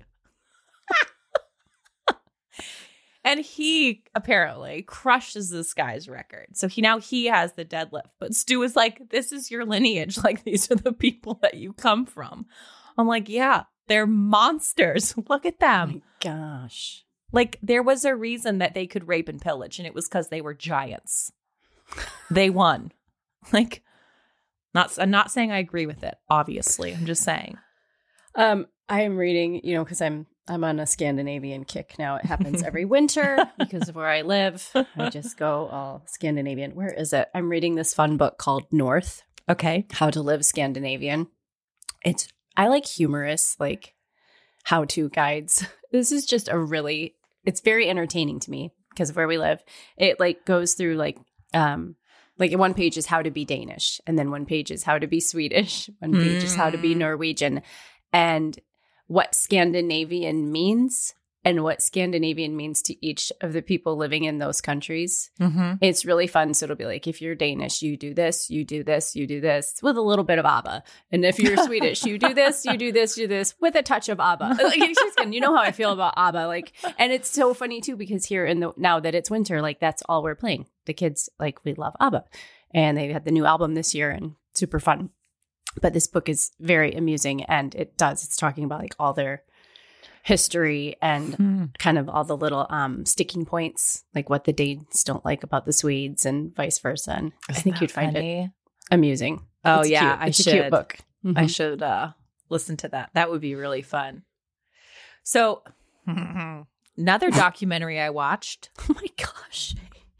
Speaker 2: And he apparently crushes this guy's record. So he has the deadlift. But Stu is like, this is your lineage. Like, these are the people that you come from. I'm like, yeah, they're monsters. Look at them.
Speaker 3: Oh my gosh.
Speaker 2: Like, there was a reason that they could rape and pillage, and it was because they were giants. They won. Like, I'm not saying I agree with it, obviously. I'm just saying.
Speaker 3: I am reading, because I'm on a Scandinavian kick now. It happens every winter because of where I live. I just go all Scandinavian. Where is it? I'm reading this fun book called North.
Speaker 2: Okay.
Speaker 3: How to Live Scandinavian. I like humorous, like, how-to guides. This is just it's very entertaining to me because of where we live. It like goes through like one page is how to be Danish, and then one page is how to be Swedish. One page is how to be Norwegian. And what Scandinavian means and what Scandinavian means to each of the people living in those countries.
Speaker 2: Mm-hmm.
Speaker 3: It's really fun. So it'll be like, if you're Danish, you do this, you do this, you do this with a little bit of ABBA. And if you're Swedish, you do this, you do this, you do this with a touch of ABBA. Like, it's just, you know how I feel about ABBA. Like, and it's so funny too, because here now that it's winter, like that's all we're playing. The kids, like, we love ABBA, and they had the new album this year and super fun. But this book is very amusing, and it's talking about like all their history and kind of all the little sticking points, like what the Danes don't like about the Swedes and vice versa. And I think you'd find it amusing.
Speaker 2: Oh,
Speaker 3: it's
Speaker 2: yeah.
Speaker 3: cute. It's a cute book. Mm-hmm.
Speaker 2: I should listen to that. That would be really fun. So another documentary I watched.
Speaker 3: Oh my gosh.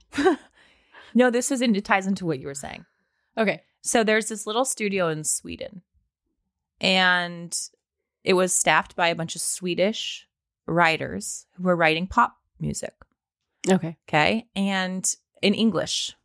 Speaker 2: No, it ties into what you were saying.
Speaker 3: Okay.
Speaker 2: So there's this little studio in Sweden, and it was staffed by a bunch of Swedish writers who were writing pop music.
Speaker 3: Okay.
Speaker 2: Okay. And in English.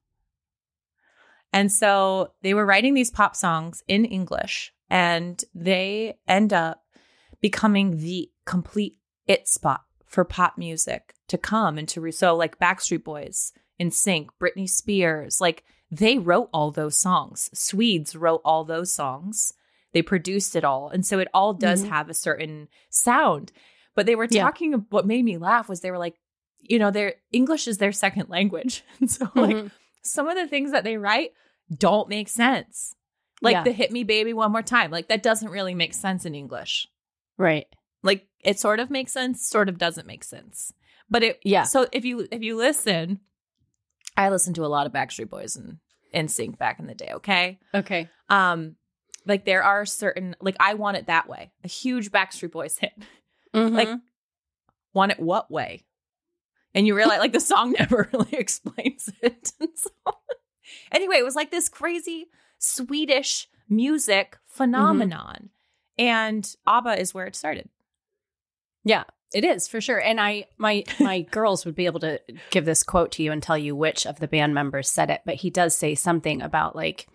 Speaker 2: And so they were writing these pop songs in English, and they end up becoming the complete it spot for pop music to come and to so like Backstreet Boys, NSYNC, Britney Spears, like they wrote all those songs. Swedes wrote all those songs. They produced it all. And so it all does have a certain sound. But they were talking, what made me laugh was they were like, their English is their second language. And so like some of the things that they write don't make sense. Like the Hit Me Baby One More Time. Like that doesn't really make sense in English.
Speaker 3: Right.
Speaker 2: Like it sort of makes sense, sort of doesn't make sense. But so if you listen, I listened to a lot of Backstreet Boys and NSYNC back in the day, okay?
Speaker 3: Okay.
Speaker 2: Like there are certain, like I Want It That Way, a huge Backstreet Boys hit. Like, want it what way? And you realize like the song never really explains it. And so, anyway, it was like this crazy Swedish music phenomenon. And ABBA is where it started.
Speaker 3: Yeah, it is for sure. And my girls would be able to give this quote to you and tell you which of the band members said it. But he does say something about like,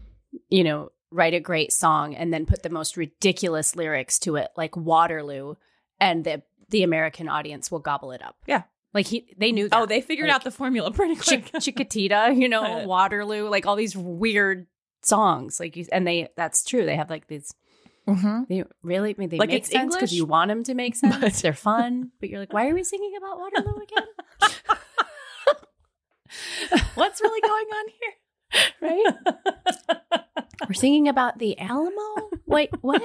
Speaker 3: write a great song and then put the most ridiculous lyrics to it, like Waterloo, and the American audience will gobble it up.
Speaker 2: Yeah.
Speaker 3: Like they knew that.
Speaker 2: Oh, they figured out the formula pretty quick.
Speaker 3: Chiquitita, Waterloo, like all these weird songs. Like that's true. They have like these. They really they like make sense because you want them to make sense. But they're fun, but you're like, why are we singing about Waterloo again?
Speaker 2: What's really going on here?
Speaker 3: Right? We're singing about the Alamo? Wait, what?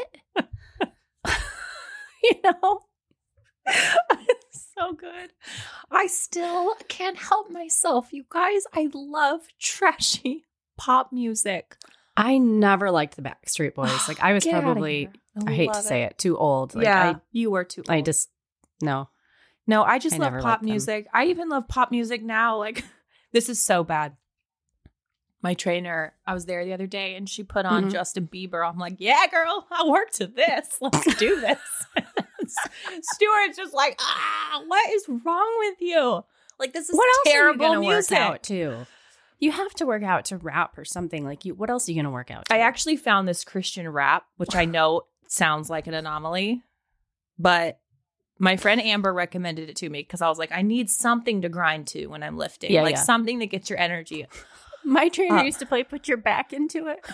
Speaker 2: It's so good. I still can't help myself. You guys, I love trashy pop music.
Speaker 3: I never liked the Backstreet Boys. Like I was probably, I hate to say it, too old. Like,
Speaker 2: you were too old.
Speaker 3: I just, no.
Speaker 2: No, I just love pop music. I even love pop music now. Like this is so bad. My trainer, I was there the other day and she put on Justin Bieber. I'm like, yeah, girl, I'll work to this. Let's do this. Stuart's just like, what is wrong with you? Like, this is terrible music.
Speaker 3: Work out too? You have to work out to rap or something. Like, what else are you going to work out to?
Speaker 2: I actually found this Christian rap, which I know sounds like an anomaly, but my friend Amber recommended it to me because I was like, I need something to grind to when I'm lifting. Something that gets your energy.
Speaker 3: My trainer used to play Put Your Back Into It.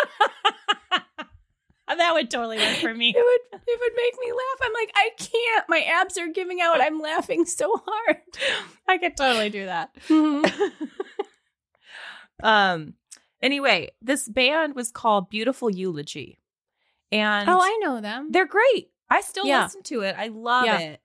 Speaker 2: That would totally work for me.
Speaker 3: It would make me laugh. I'm like, I can't. My abs are giving out. I'm laughing so hard.
Speaker 2: I could totally do that. Anyway, this band was called Beautiful Eulogy. And
Speaker 3: I know them.
Speaker 2: They're great. I still listen to it. I love it.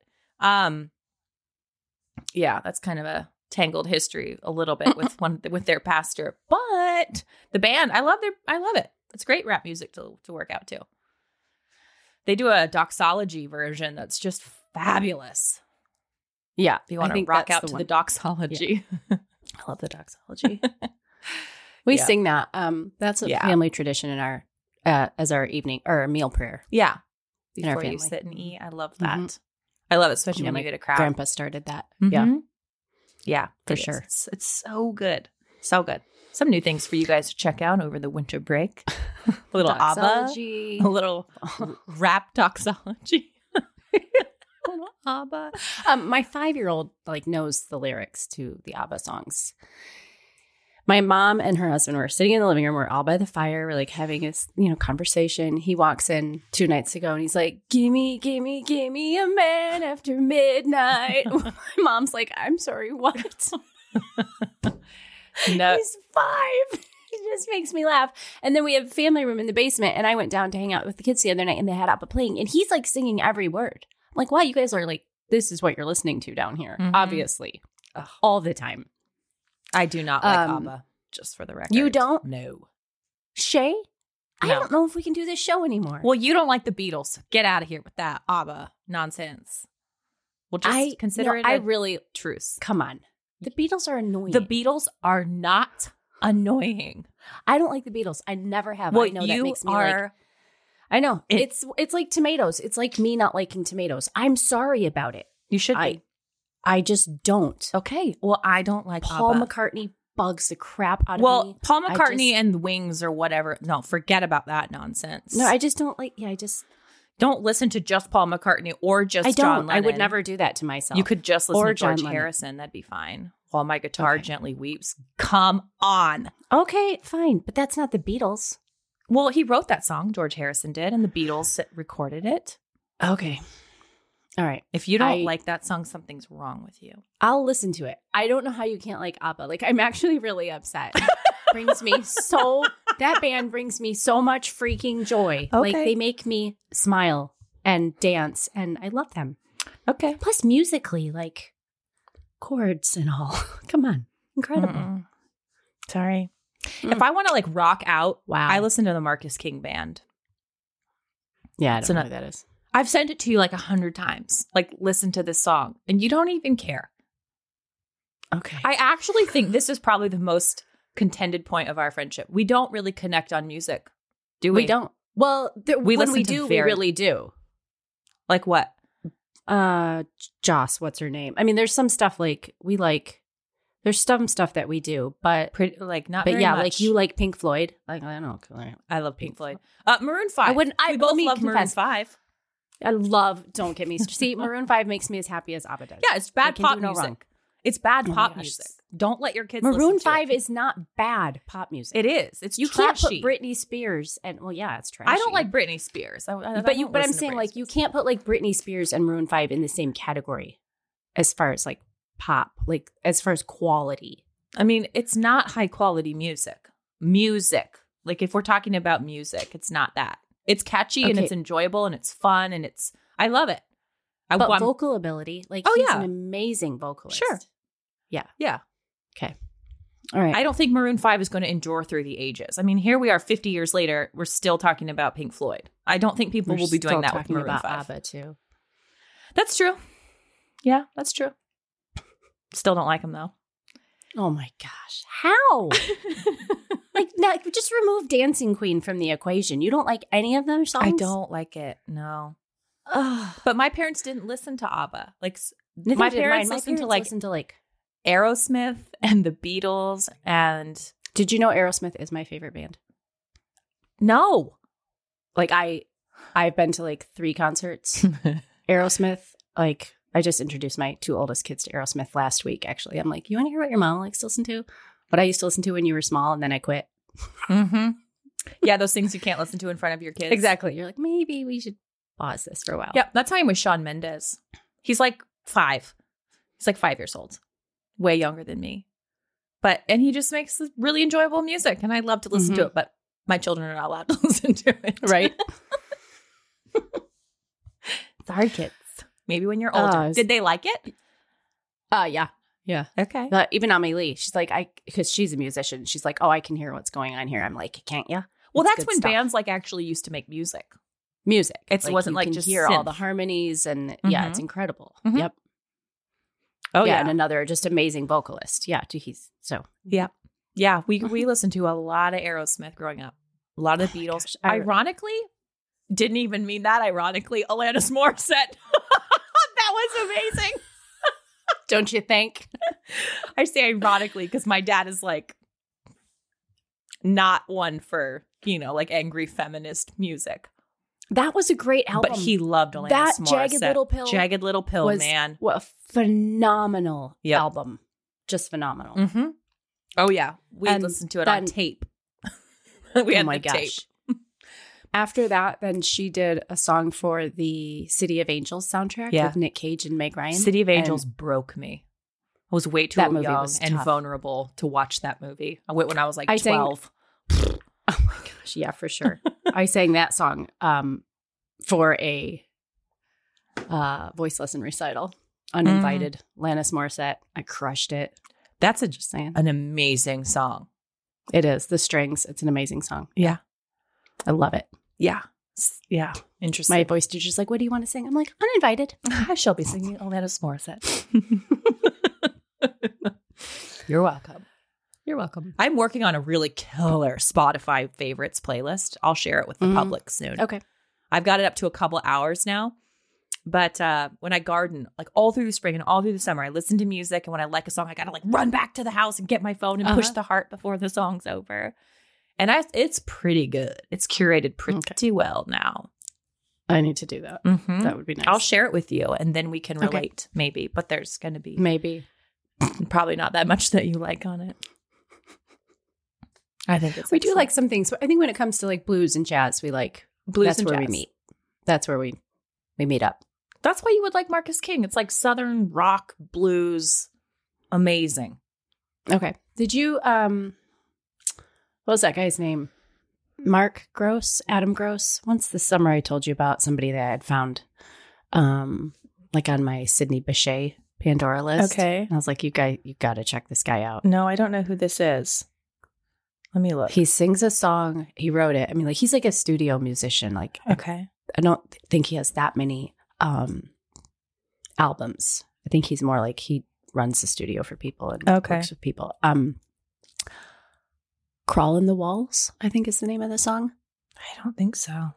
Speaker 2: That's kind of a tangled history a little bit with their pastor. But the band, I love it. It's great rap music to work out to. They do a doxology version that's just fabulous.
Speaker 3: Yeah.
Speaker 2: If you want to rock out to the doxology. Yeah. I love the doxology.
Speaker 3: We sing that. That's a family tradition in our as our evening or meal prayer.
Speaker 2: Yeah.
Speaker 3: In our
Speaker 2: Before
Speaker 3: family.
Speaker 2: you sit and eat. I love that. I love it, especially when you get a crowd.
Speaker 3: Grandpa started that.
Speaker 2: Yeah,
Speaker 3: for sure.
Speaker 2: It's so good. So good. Some new things for you guys to check out over the winter break. A little
Speaker 3: doxology.
Speaker 2: ABBA. A little rap doxology. ABBA.
Speaker 3: My 5-year-old like knows the lyrics to the ABBA songs. My mom and her husband were sitting in the living room. We're all by the fire. We're like having this, conversation. He walks in 2 nights ago and he's like, gimme a man after midnight. My mom's like, I'm sorry, what?
Speaker 2: No.
Speaker 3: He's 5. It just makes me laugh. And then we have a family room in the basement. And I went down to hang out with the kids the other night and they had ABBA playing. And he's like singing every word. I'm like, wow, you guys are like, this is what you're listening to down here.
Speaker 2: Mhm.
Speaker 3: Obviously. All the time.
Speaker 2: I do not like ABBA, just for the record.
Speaker 3: You don't?
Speaker 2: No.
Speaker 3: Shay? I
Speaker 2: No.
Speaker 3: don't know if we can do this show anymore.
Speaker 2: Well, you don't like the Beatles. So get out of here with that ABBA nonsense. We'll just consider it
Speaker 3: I
Speaker 2: a
Speaker 3: really,
Speaker 2: truce.
Speaker 3: come on. The Beatles are annoying.
Speaker 2: The Beatles are not annoying.
Speaker 3: I don't like the Beatles. I never have.
Speaker 2: Well,
Speaker 3: I know that
Speaker 2: you
Speaker 3: makes me
Speaker 2: are.
Speaker 3: like, I know. It's like tomatoes. It's like me not liking tomatoes. I'm sorry about it.
Speaker 2: You should be.
Speaker 3: I just don't.
Speaker 2: Okay. Well, I don't like
Speaker 3: Paul
Speaker 2: ABBA.
Speaker 3: McCartney bugs the crap out of me.
Speaker 2: Well, Paul McCartney and Wings or whatever. No, forget about that nonsense.
Speaker 3: No, I just don't like.
Speaker 2: Don't listen to just Paul McCartney or just
Speaker 3: I
Speaker 2: John
Speaker 3: don't.
Speaker 2: Lennon.
Speaker 3: I would never do that to myself.
Speaker 2: You could just listen
Speaker 3: Or
Speaker 2: to
Speaker 3: John
Speaker 2: George
Speaker 3: Lennon.
Speaker 2: Harrison. That'd be fine. While my guitar
Speaker 3: Okay.
Speaker 2: gently weeps. Come on.
Speaker 3: Okay, fine, but that's not the Beatles.
Speaker 2: Well, he wrote that song, George Harrison did, and the Beatles recorded it.
Speaker 3: Okay, all right.
Speaker 2: If you don't like that song, something's wrong with you.
Speaker 3: I'll listen to it. I don't know how you can't like ABBA. Like, I'm actually really upset. That band brings me so much freaking joy.
Speaker 2: Okay.
Speaker 3: Like, they make me smile and dance, and I love them.
Speaker 2: Okay.
Speaker 3: Plus, musically, like chords and all. Come on, incredible.
Speaker 2: Mm-mm. Sorry. If I want to like rock out,
Speaker 3: Wow.
Speaker 2: I listen to the Marcus King Band.
Speaker 3: Yeah, I
Speaker 2: It's
Speaker 3: don't know
Speaker 2: an-
Speaker 3: who that is.
Speaker 2: I've sent it to you like 100 times. Like, listen to this song, and you don't even care.
Speaker 3: Okay.
Speaker 2: I actually think this is probably the most contended point of our friendship. We don't really connect on music, do we?
Speaker 3: We don't. Well,
Speaker 2: We
Speaker 3: when
Speaker 2: listen
Speaker 3: we
Speaker 2: to
Speaker 3: do,
Speaker 2: very-
Speaker 3: we really do.
Speaker 2: Like what?
Speaker 3: Joss, what's her name? I mean, there's some stuff like we like. There's some stuff that we do, but
Speaker 2: Like not
Speaker 3: but
Speaker 2: very
Speaker 3: yeah,
Speaker 2: much.
Speaker 3: like you like Pink Floyd. Like, I don't know.
Speaker 2: I love Pink Floyd. Maroon 5.
Speaker 3: I wouldn't.
Speaker 2: We both love Maroon
Speaker 3: confess,
Speaker 2: 5.
Speaker 3: I love. Don't get me. See, Maroon 5 makes me as happy as ABBA does.
Speaker 2: Yeah, it's
Speaker 3: They
Speaker 2: bad
Speaker 3: can
Speaker 2: pop
Speaker 3: do no
Speaker 2: music.
Speaker 3: wrong.
Speaker 2: It's bad
Speaker 3: Oh my
Speaker 2: pop
Speaker 3: gosh.
Speaker 2: music. Don't let your kids
Speaker 3: Maroon
Speaker 2: listen to
Speaker 3: 5
Speaker 2: it.
Speaker 3: is not bad pop music.
Speaker 2: It is. It's
Speaker 3: You
Speaker 2: trashy.
Speaker 3: can't put Britney Spears and it's trashy.
Speaker 2: I don't like Britney Spears. But
Speaker 3: I'm saying like you can't put like Britney Spears and Maroon 5 in the same category as far as like pop, like as far as quality.
Speaker 2: I mean, it's not high quality music. Music. Like if we're talking about music, it's not that. It's catchy and
Speaker 3: Okay.
Speaker 2: it's enjoyable and it's fun and I love it.
Speaker 3: But
Speaker 2: I'm-
Speaker 3: vocal ability, like
Speaker 2: Oh,
Speaker 3: he's
Speaker 2: yeah.
Speaker 3: an amazing vocalist.
Speaker 2: Sure. Yeah.
Speaker 3: Okay. All right.
Speaker 2: I don't think Maroon 5 is going to endure through the ages. I mean, here we are 50 years later. We're still talking about Pink Floyd. I don't think people will be doing that with Maroon 5.
Speaker 3: ABBA too.
Speaker 2: That's true. Yeah, that's true. Still don't like them though.
Speaker 3: Oh my gosh. How? Like, no, just remove Dancing Queen from the equation. You don't like any of their songs?
Speaker 2: I don't like it. No.
Speaker 3: Ugh.
Speaker 2: But my parents didn't listen to ABBA. Like
Speaker 3: Neither
Speaker 2: my
Speaker 3: did
Speaker 2: parents
Speaker 3: mine.
Speaker 2: listened to
Speaker 3: listened to like.
Speaker 2: Aerosmith and the Beatles and
Speaker 3: Did you know Aerosmith is my favorite band?
Speaker 2: no.
Speaker 3: Like I've been to like 3 concerts. Aerosmith, like I just introduced my 2 oldest kids to Aerosmith last week. Actually, I'm like, you want to hear what your mom likes to listen to? What I used to listen to when you were small, and then I quit.
Speaker 2: Mm-hmm. Yeah, those things you can't listen to in front of your kids.
Speaker 3: Exactly. You're like, maybe we should pause this for a while.
Speaker 2: Yeah, that's how I'm with Shawn Mendes. He's like 5. He's like 5 years old. Way younger than me. And he just makes really enjoyable music, and I love to listen to it, but my children are not allowed to listen to it.
Speaker 3: Right.
Speaker 2: Sorry, kids. Maybe when you're older. Did they like it?
Speaker 3: Yeah. Yeah.
Speaker 2: Okay.
Speaker 3: Even Amelie, she's like, because she's a musician. She's like, oh, I can hear what's going on here. I'm like, can't you?
Speaker 2: Well,
Speaker 3: It's
Speaker 2: that's
Speaker 3: good
Speaker 2: when
Speaker 3: stuff.
Speaker 2: bands like actually used to make music.
Speaker 3: Music.
Speaker 2: It wasn't
Speaker 3: you
Speaker 2: like
Speaker 3: can
Speaker 2: just
Speaker 3: hear all
Speaker 2: synth.
Speaker 3: the harmonies and yeah, it's incredible.
Speaker 2: Mhm.
Speaker 3: Yep.
Speaker 2: Oh,
Speaker 3: yeah.
Speaker 2: yeah.
Speaker 3: And another just amazing vocalist. Yeah. He's so.
Speaker 2: Yeah. Yeah. We listened to a lot of Aerosmith growing up. A lot of the Beatles.
Speaker 3: gosh.
Speaker 2: Ironically, didn't even mean that ironically, Alanis Morissette. That was amazing.
Speaker 3: Don't you think?
Speaker 2: I say ironically because my dad is like not one for, like angry feminist music.
Speaker 3: That was a great album.
Speaker 2: But he loved Alanis
Speaker 3: that
Speaker 2: Morissette.
Speaker 3: Jagged Little Pill.
Speaker 2: Jagged Little Pill,
Speaker 3: was
Speaker 2: man.
Speaker 3: What a phenomenal
Speaker 2: Yep.
Speaker 3: album. Just phenomenal.
Speaker 2: Mm-hmm. Oh, yeah. We
Speaker 3: And
Speaker 2: listened to it
Speaker 3: then-
Speaker 2: on tape. We had
Speaker 3: oh my
Speaker 2: the tape.
Speaker 3: gosh. After that, then she did a song for the City of Angels soundtrack
Speaker 2: Yeah.
Speaker 3: with Nick Cage and Meg Ryan.
Speaker 2: City of Angels
Speaker 3: And
Speaker 2: broke me. I was way too
Speaker 3: That movie
Speaker 2: young
Speaker 3: was
Speaker 2: and
Speaker 3: tough.
Speaker 2: vulnerable to watch that movie. I went when I was like
Speaker 3: I sang-
Speaker 2: 12.
Speaker 3: Oh my gosh, yeah, for sure. I sang that song for a voice lesson recital, uninvited. Alanis Morissette. I crushed it.
Speaker 2: That's
Speaker 3: Just saying.
Speaker 2: an amazing song.
Speaker 3: It is. The strings. It's an amazing song.
Speaker 2: Yeah.
Speaker 3: I love it.
Speaker 2: Yeah. Yeah. Interesting.
Speaker 3: My voice teacher's like, what do you want to sing? I'm like, uninvited.
Speaker 2: I shall be singing Alanis Morissette. You're welcome.
Speaker 3: You're welcome.
Speaker 2: I'm working on a really killer Spotify favorites playlist. I'll share it with the public soon.
Speaker 3: Okay.
Speaker 2: I've got it up to a couple hours now. But when I garden, like all through the spring and all through the summer, I listen to music. And when I like a song, I got to like run back to the house and get my phone and push the heart before the song's over. And it's pretty good. It's curated pretty well now.
Speaker 3: I need to do that.
Speaker 2: Mm-hmm.
Speaker 3: That would be nice.
Speaker 2: I'll share it with you and then we can
Speaker 3: Okay.
Speaker 2: relate maybe. But there's going to be
Speaker 3: Maybe.
Speaker 2: probably not that much that you like on it. I think
Speaker 3: We do like some things. I think when it comes to like blues and jazz, we like
Speaker 2: blues
Speaker 3: that's
Speaker 2: and
Speaker 3: where
Speaker 2: jazz.
Speaker 3: we meet. That's where we meet up.
Speaker 2: That's why you would like Marcus King. It's like Southern rock, blues. Amazing.
Speaker 3: Okay. Did you what was that guy's name? Mark Gross, Adam Gross. Once this summer I told you about somebody that I had found like on my Sidney Bechet Pandora list.
Speaker 2: Okay.
Speaker 3: And I was like, you got to check this guy out.
Speaker 2: No, I don't know who this is. Let me look.
Speaker 3: He sings a song. He wrote it. I mean, like he's like a studio musician. Like
Speaker 2: Okay.
Speaker 3: I don't think he has that many albums. I think he's more like he runs the studio for people and
Speaker 2: Okay.
Speaker 3: works with people. Crawl in the Walls, I think is the name of the song.
Speaker 2: I don't think so.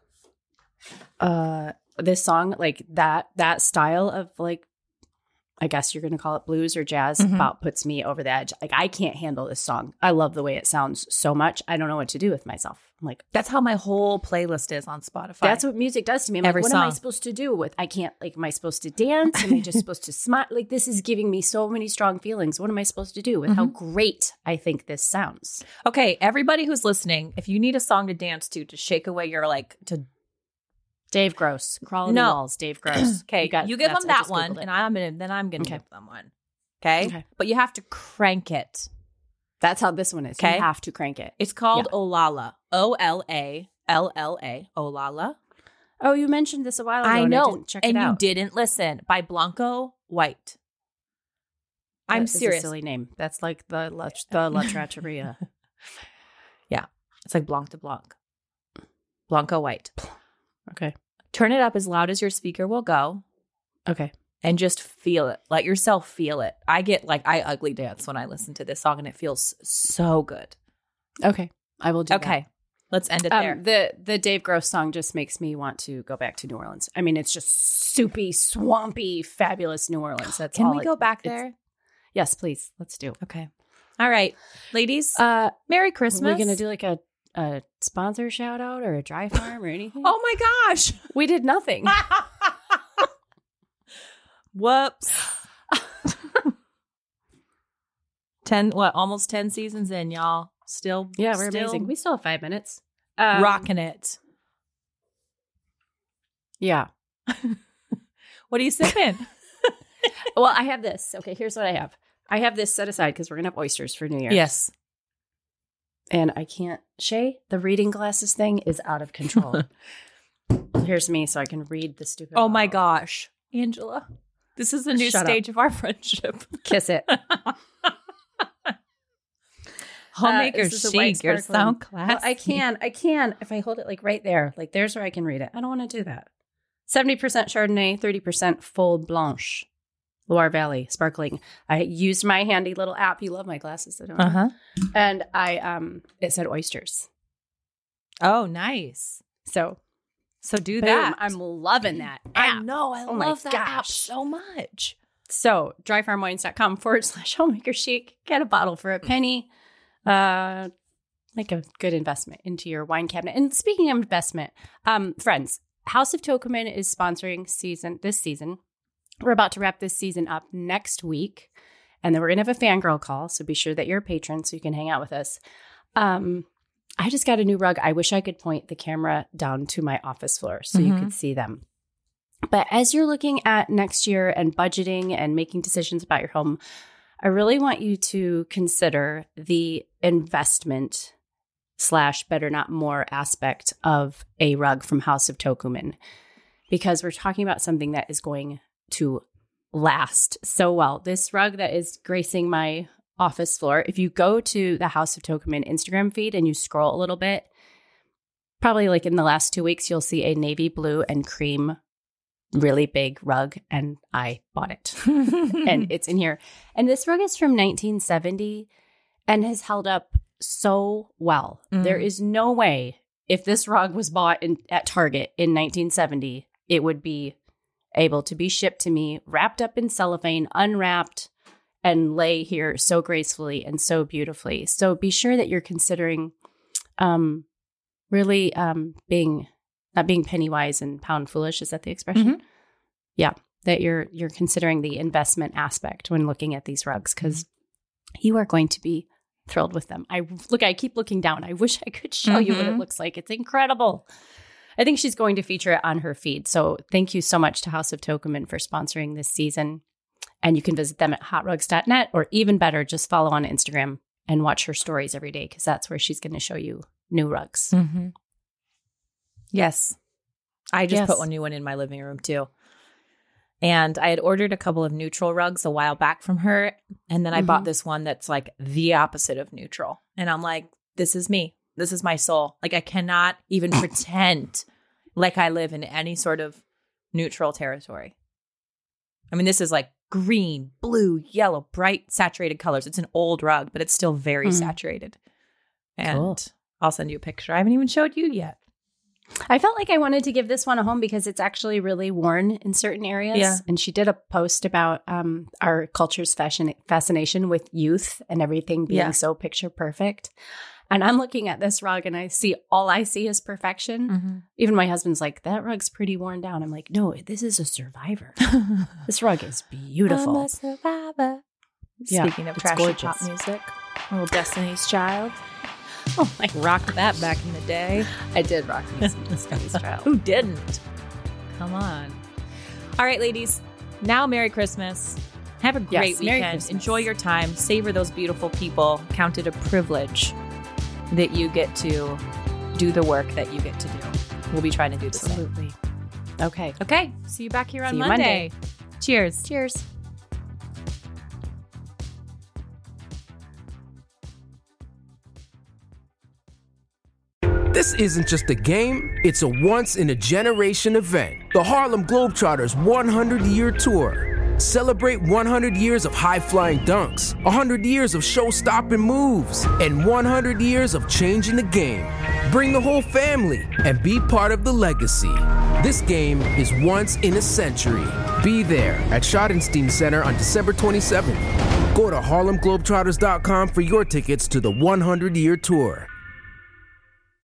Speaker 3: This song, like that style of like, I guess you're going to call it blues or jazz,
Speaker 2: Mhm.
Speaker 3: about puts me over the edge. Like I can't handle this song. I love the way it sounds so much. I don't know what to do with myself. I'm like,
Speaker 2: That's how my whole playlist is on Spotify.
Speaker 3: that's what music does to me. I'm
Speaker 2: Every
Speaker 3: like, what am I
Speaker 2: song.
Speaker 3: supposed to do with? I can't, like, am I supposed to dance? Am I just supposed to smile? Like, this is giving me so many strong feelings. What am I supposed to do with how great I think this sounds?
Speaker 2: Okay, everybody who's listening, if you need a song to dance to shake away your like to
Speaker 3: Dave Gross, Crawl in the
Speaker 2: No.
Speaker 3: Walls, Dave Gross.
Speaker 2: okay, you give them
Speaker 3: I
Speaker 2: that
Speaker 3: just
Speaker 2: one,
Speaker 3: Googled it.
Speaker 2: and I'm gonna
Speaker 3: Okay.
Speaker 2: give them one. Okay?
Speaker 3: Okay.
Speaker 2: But you have to crank it.
Speaker 3: That's how this one is.
Speaker 2: Okay.
Speaker 3: You have to crank it.
Speaker 2: It's called Olala. OLALLA. Olala.
Speaker 3: Oh, you mentioned this a while ago.
Speaker 2: I
Speaker 3: and
Speaker 2: know.
Speaker 3: didn't check
Speaker 2: And
Speaker 3: it
Speaker 2: you
Speaker 3: out.
Speaker 2: didn't listen. By Blanco White. I'm
Speaker 3: That is a
Speaker 2: serious.
Speaker 3: silly name. That's like the La Trattoria.
Speaker 2: It's like Blanc de Blanc. Blanco White.
Speaker 3: Okay.
Speaker 2: Turn it up as loud as your speaker will go
Speaker 3: Okay.
Speaker 2: and just feel it. Let yourself feel it. I ugly dance when I listen to this song and it feels so good.
Speaker 3: Okay. I will do that.
Speaker 2: Okay. Let's end it there.
Speaker 3: The Dave Gross song just makes me want to go back to New Orleans. I mean, it's just soupy, swampy, fabulous New Orleans. That's
Speaker 2: Can
Speaker 3: all
Speaker 2: we go back there?
Speaker 3: Yes, please. Let's do.
Speaker 2: Okay. All right. Ladies,
Speaker 3: We're
Speaker 2: Merry Christmas.
Speaker 3: going to do like a sponsor shout out or a dry farm or anything?
Speaker 2: Oh my gosh.
Speaker 3: We did nothing.
Speaker 2: Whoops. Almost 10 seasons in, y'all. Still
Speaker 3: We're amazing. We still have 5 minutes.
Speaker 2: rocking it.
Speaker 3: Yeah.
Speaker 2: What are you sipping?
Speaker 3: Well, I have this. Okay, here's what I have. I have this set aside because we're going to have oysters for New Year's.
Speaker 2: Yes.
Speaker 3: And I can't. Shay, the reading glasses thing is out of control. Here's me so I can read the stupid.
Speaker 2: Oh my
Speaker 3: bottle.
Speaker 2: gosh. Angela, this is a new
Speaker 3: Shut up.
Speaker 2: stage of our friendship.
Speaker 3: Kiss it.
Speaker 2: Homemaker
Speaker 3: This is a white
Speaker 2: chic. You're
Speaker 3: sparkling-
Speaker 2: so classy.
Speaker 3: Well, I can. If I hold it like right there, like there's where I can read it. I don't want to do that. 70% Chardonnay, 30% Full Blanche. Loire Valley, sparkling. I used my handy little app. You love my glasses, I don't know.
Speaker 2: Uh-huh.
Speaker 3: And it said oysters.
Speaker 2: Oh, nice.
Speaker 3: So
Speaker 2: Do
Speaker 3: boom,
Speaker 2: that.
Speaker 3: I'm loving that app.
Speaker 2: I know. I
Speaker 3: Oh my
Speaker 2: love that app
Speaker 3: gosh.
Speaker 2: so much.
Speaker 3: So dryfarmwines.com/homemaker chic. Get a bottle for a penny. Make a good investment into your wine cabinet. And speaking of investment, friends, House of Tokumen is sponsoring this season. We're about to wrap this season up next week. And then we're going to have a fangirl call. So be sure that you're a patron so you can hang out with us. I just got a new rug. I wish I could point the camera down to my office floor so you could see them. But as you're looking at next year and budgeting and making decisions about your home, I really want you to consider the investment / better not more aspect of a rug from House of Tokumen, because we're talking about something that is going to last so well. This rug that is gracing my office floor, if you go to the House of Tokumen Instagram feed and you scroll a little bit, probably like in the last 2 weeks, you'll see a navy blue and cream really big rug, and I bought it. And it's in here. And this rug is from 1970 and has held up so well. There is no way if this rug was bought at Target in 1970, it would be able to be shipped to me, wrapped up in cellophane, unwrapped, and lay here so gracefully and so beautifully. So be sure that you're considering really not being penny wise and pound foolish. Is that the expression? Yeah, that you're considering the investment aspect when looking at these rugs, because you are going to be thrilled with them. I keep looking down. I wish I could show you what it looks like. It's incredible. I think she's going to feature it on her feed. So thank you so much to House of Tokumen for sponsoring this season. And you can visit them at hotrugs.net, or even better, just follow on Instagram and watch her stories every day, because that's where she's going to show you new rugs.
Speaker 2: Yes. I just put one new one in my living room too. And I had ordered a couple of neutral rugs a while back from her. And then I bought this one that's like the opposite of neutral. And I'm like, this is me. This is my soul. Like, I cannot even pretend like I live in any sort of neutral territory. I mean, this is like green, blue, yellow, bright, saturated colors. It's an old rug, but it's still very saturated. And cool. I'll send you a picture. I haven't even showed you yet.
Speaker 3: I felt like I wanted to give this one a home because it's actually really worn in certain areas. Yeah. And she did a post about our culture's fascination with youth and everything being so picture perfect. And I'm looking at this rug and all I see is perfection. Even my husband's like, that rug's pretty worn down. I'm like, no, this is a survivor. This rug is beautiful.
Speaker 2: I'm a survivor. Speaking of trashy pop music, little Destiny's Child.
Speaker 3: Oh, I
Speaker 2: rocked that back in the day.
Speaker 3: I did rock Destiny's Child.
Speaker 2: Who didn't? Come on. All right, ladies. Now, Merry Christmas. Have a great weekend. Enjoy your time. Savor those beautiful people. Count it a privilege that you get to do the work that you get to do. We'll be trying to do the same.
Speaker 3: Absolutely.
Speaker 2: Okay. See you back here on Monday. Cheers.
Speaker 3: Cheers.
Speaker 1: This isn't just a game, it's a once-in-a-generation event. The Harlem Globetrotters 100-year tour. Celebrate 100 years of high-flying dunks, 100 years of show-stopping moves, and 100 years of changing the game. Bring the whole family and be part of the legacy. This game is once in a century. Be there at Schottenstein Center on December 27th. Go to HarlemGlobetrotters.com for your tickets to the 100-year tour.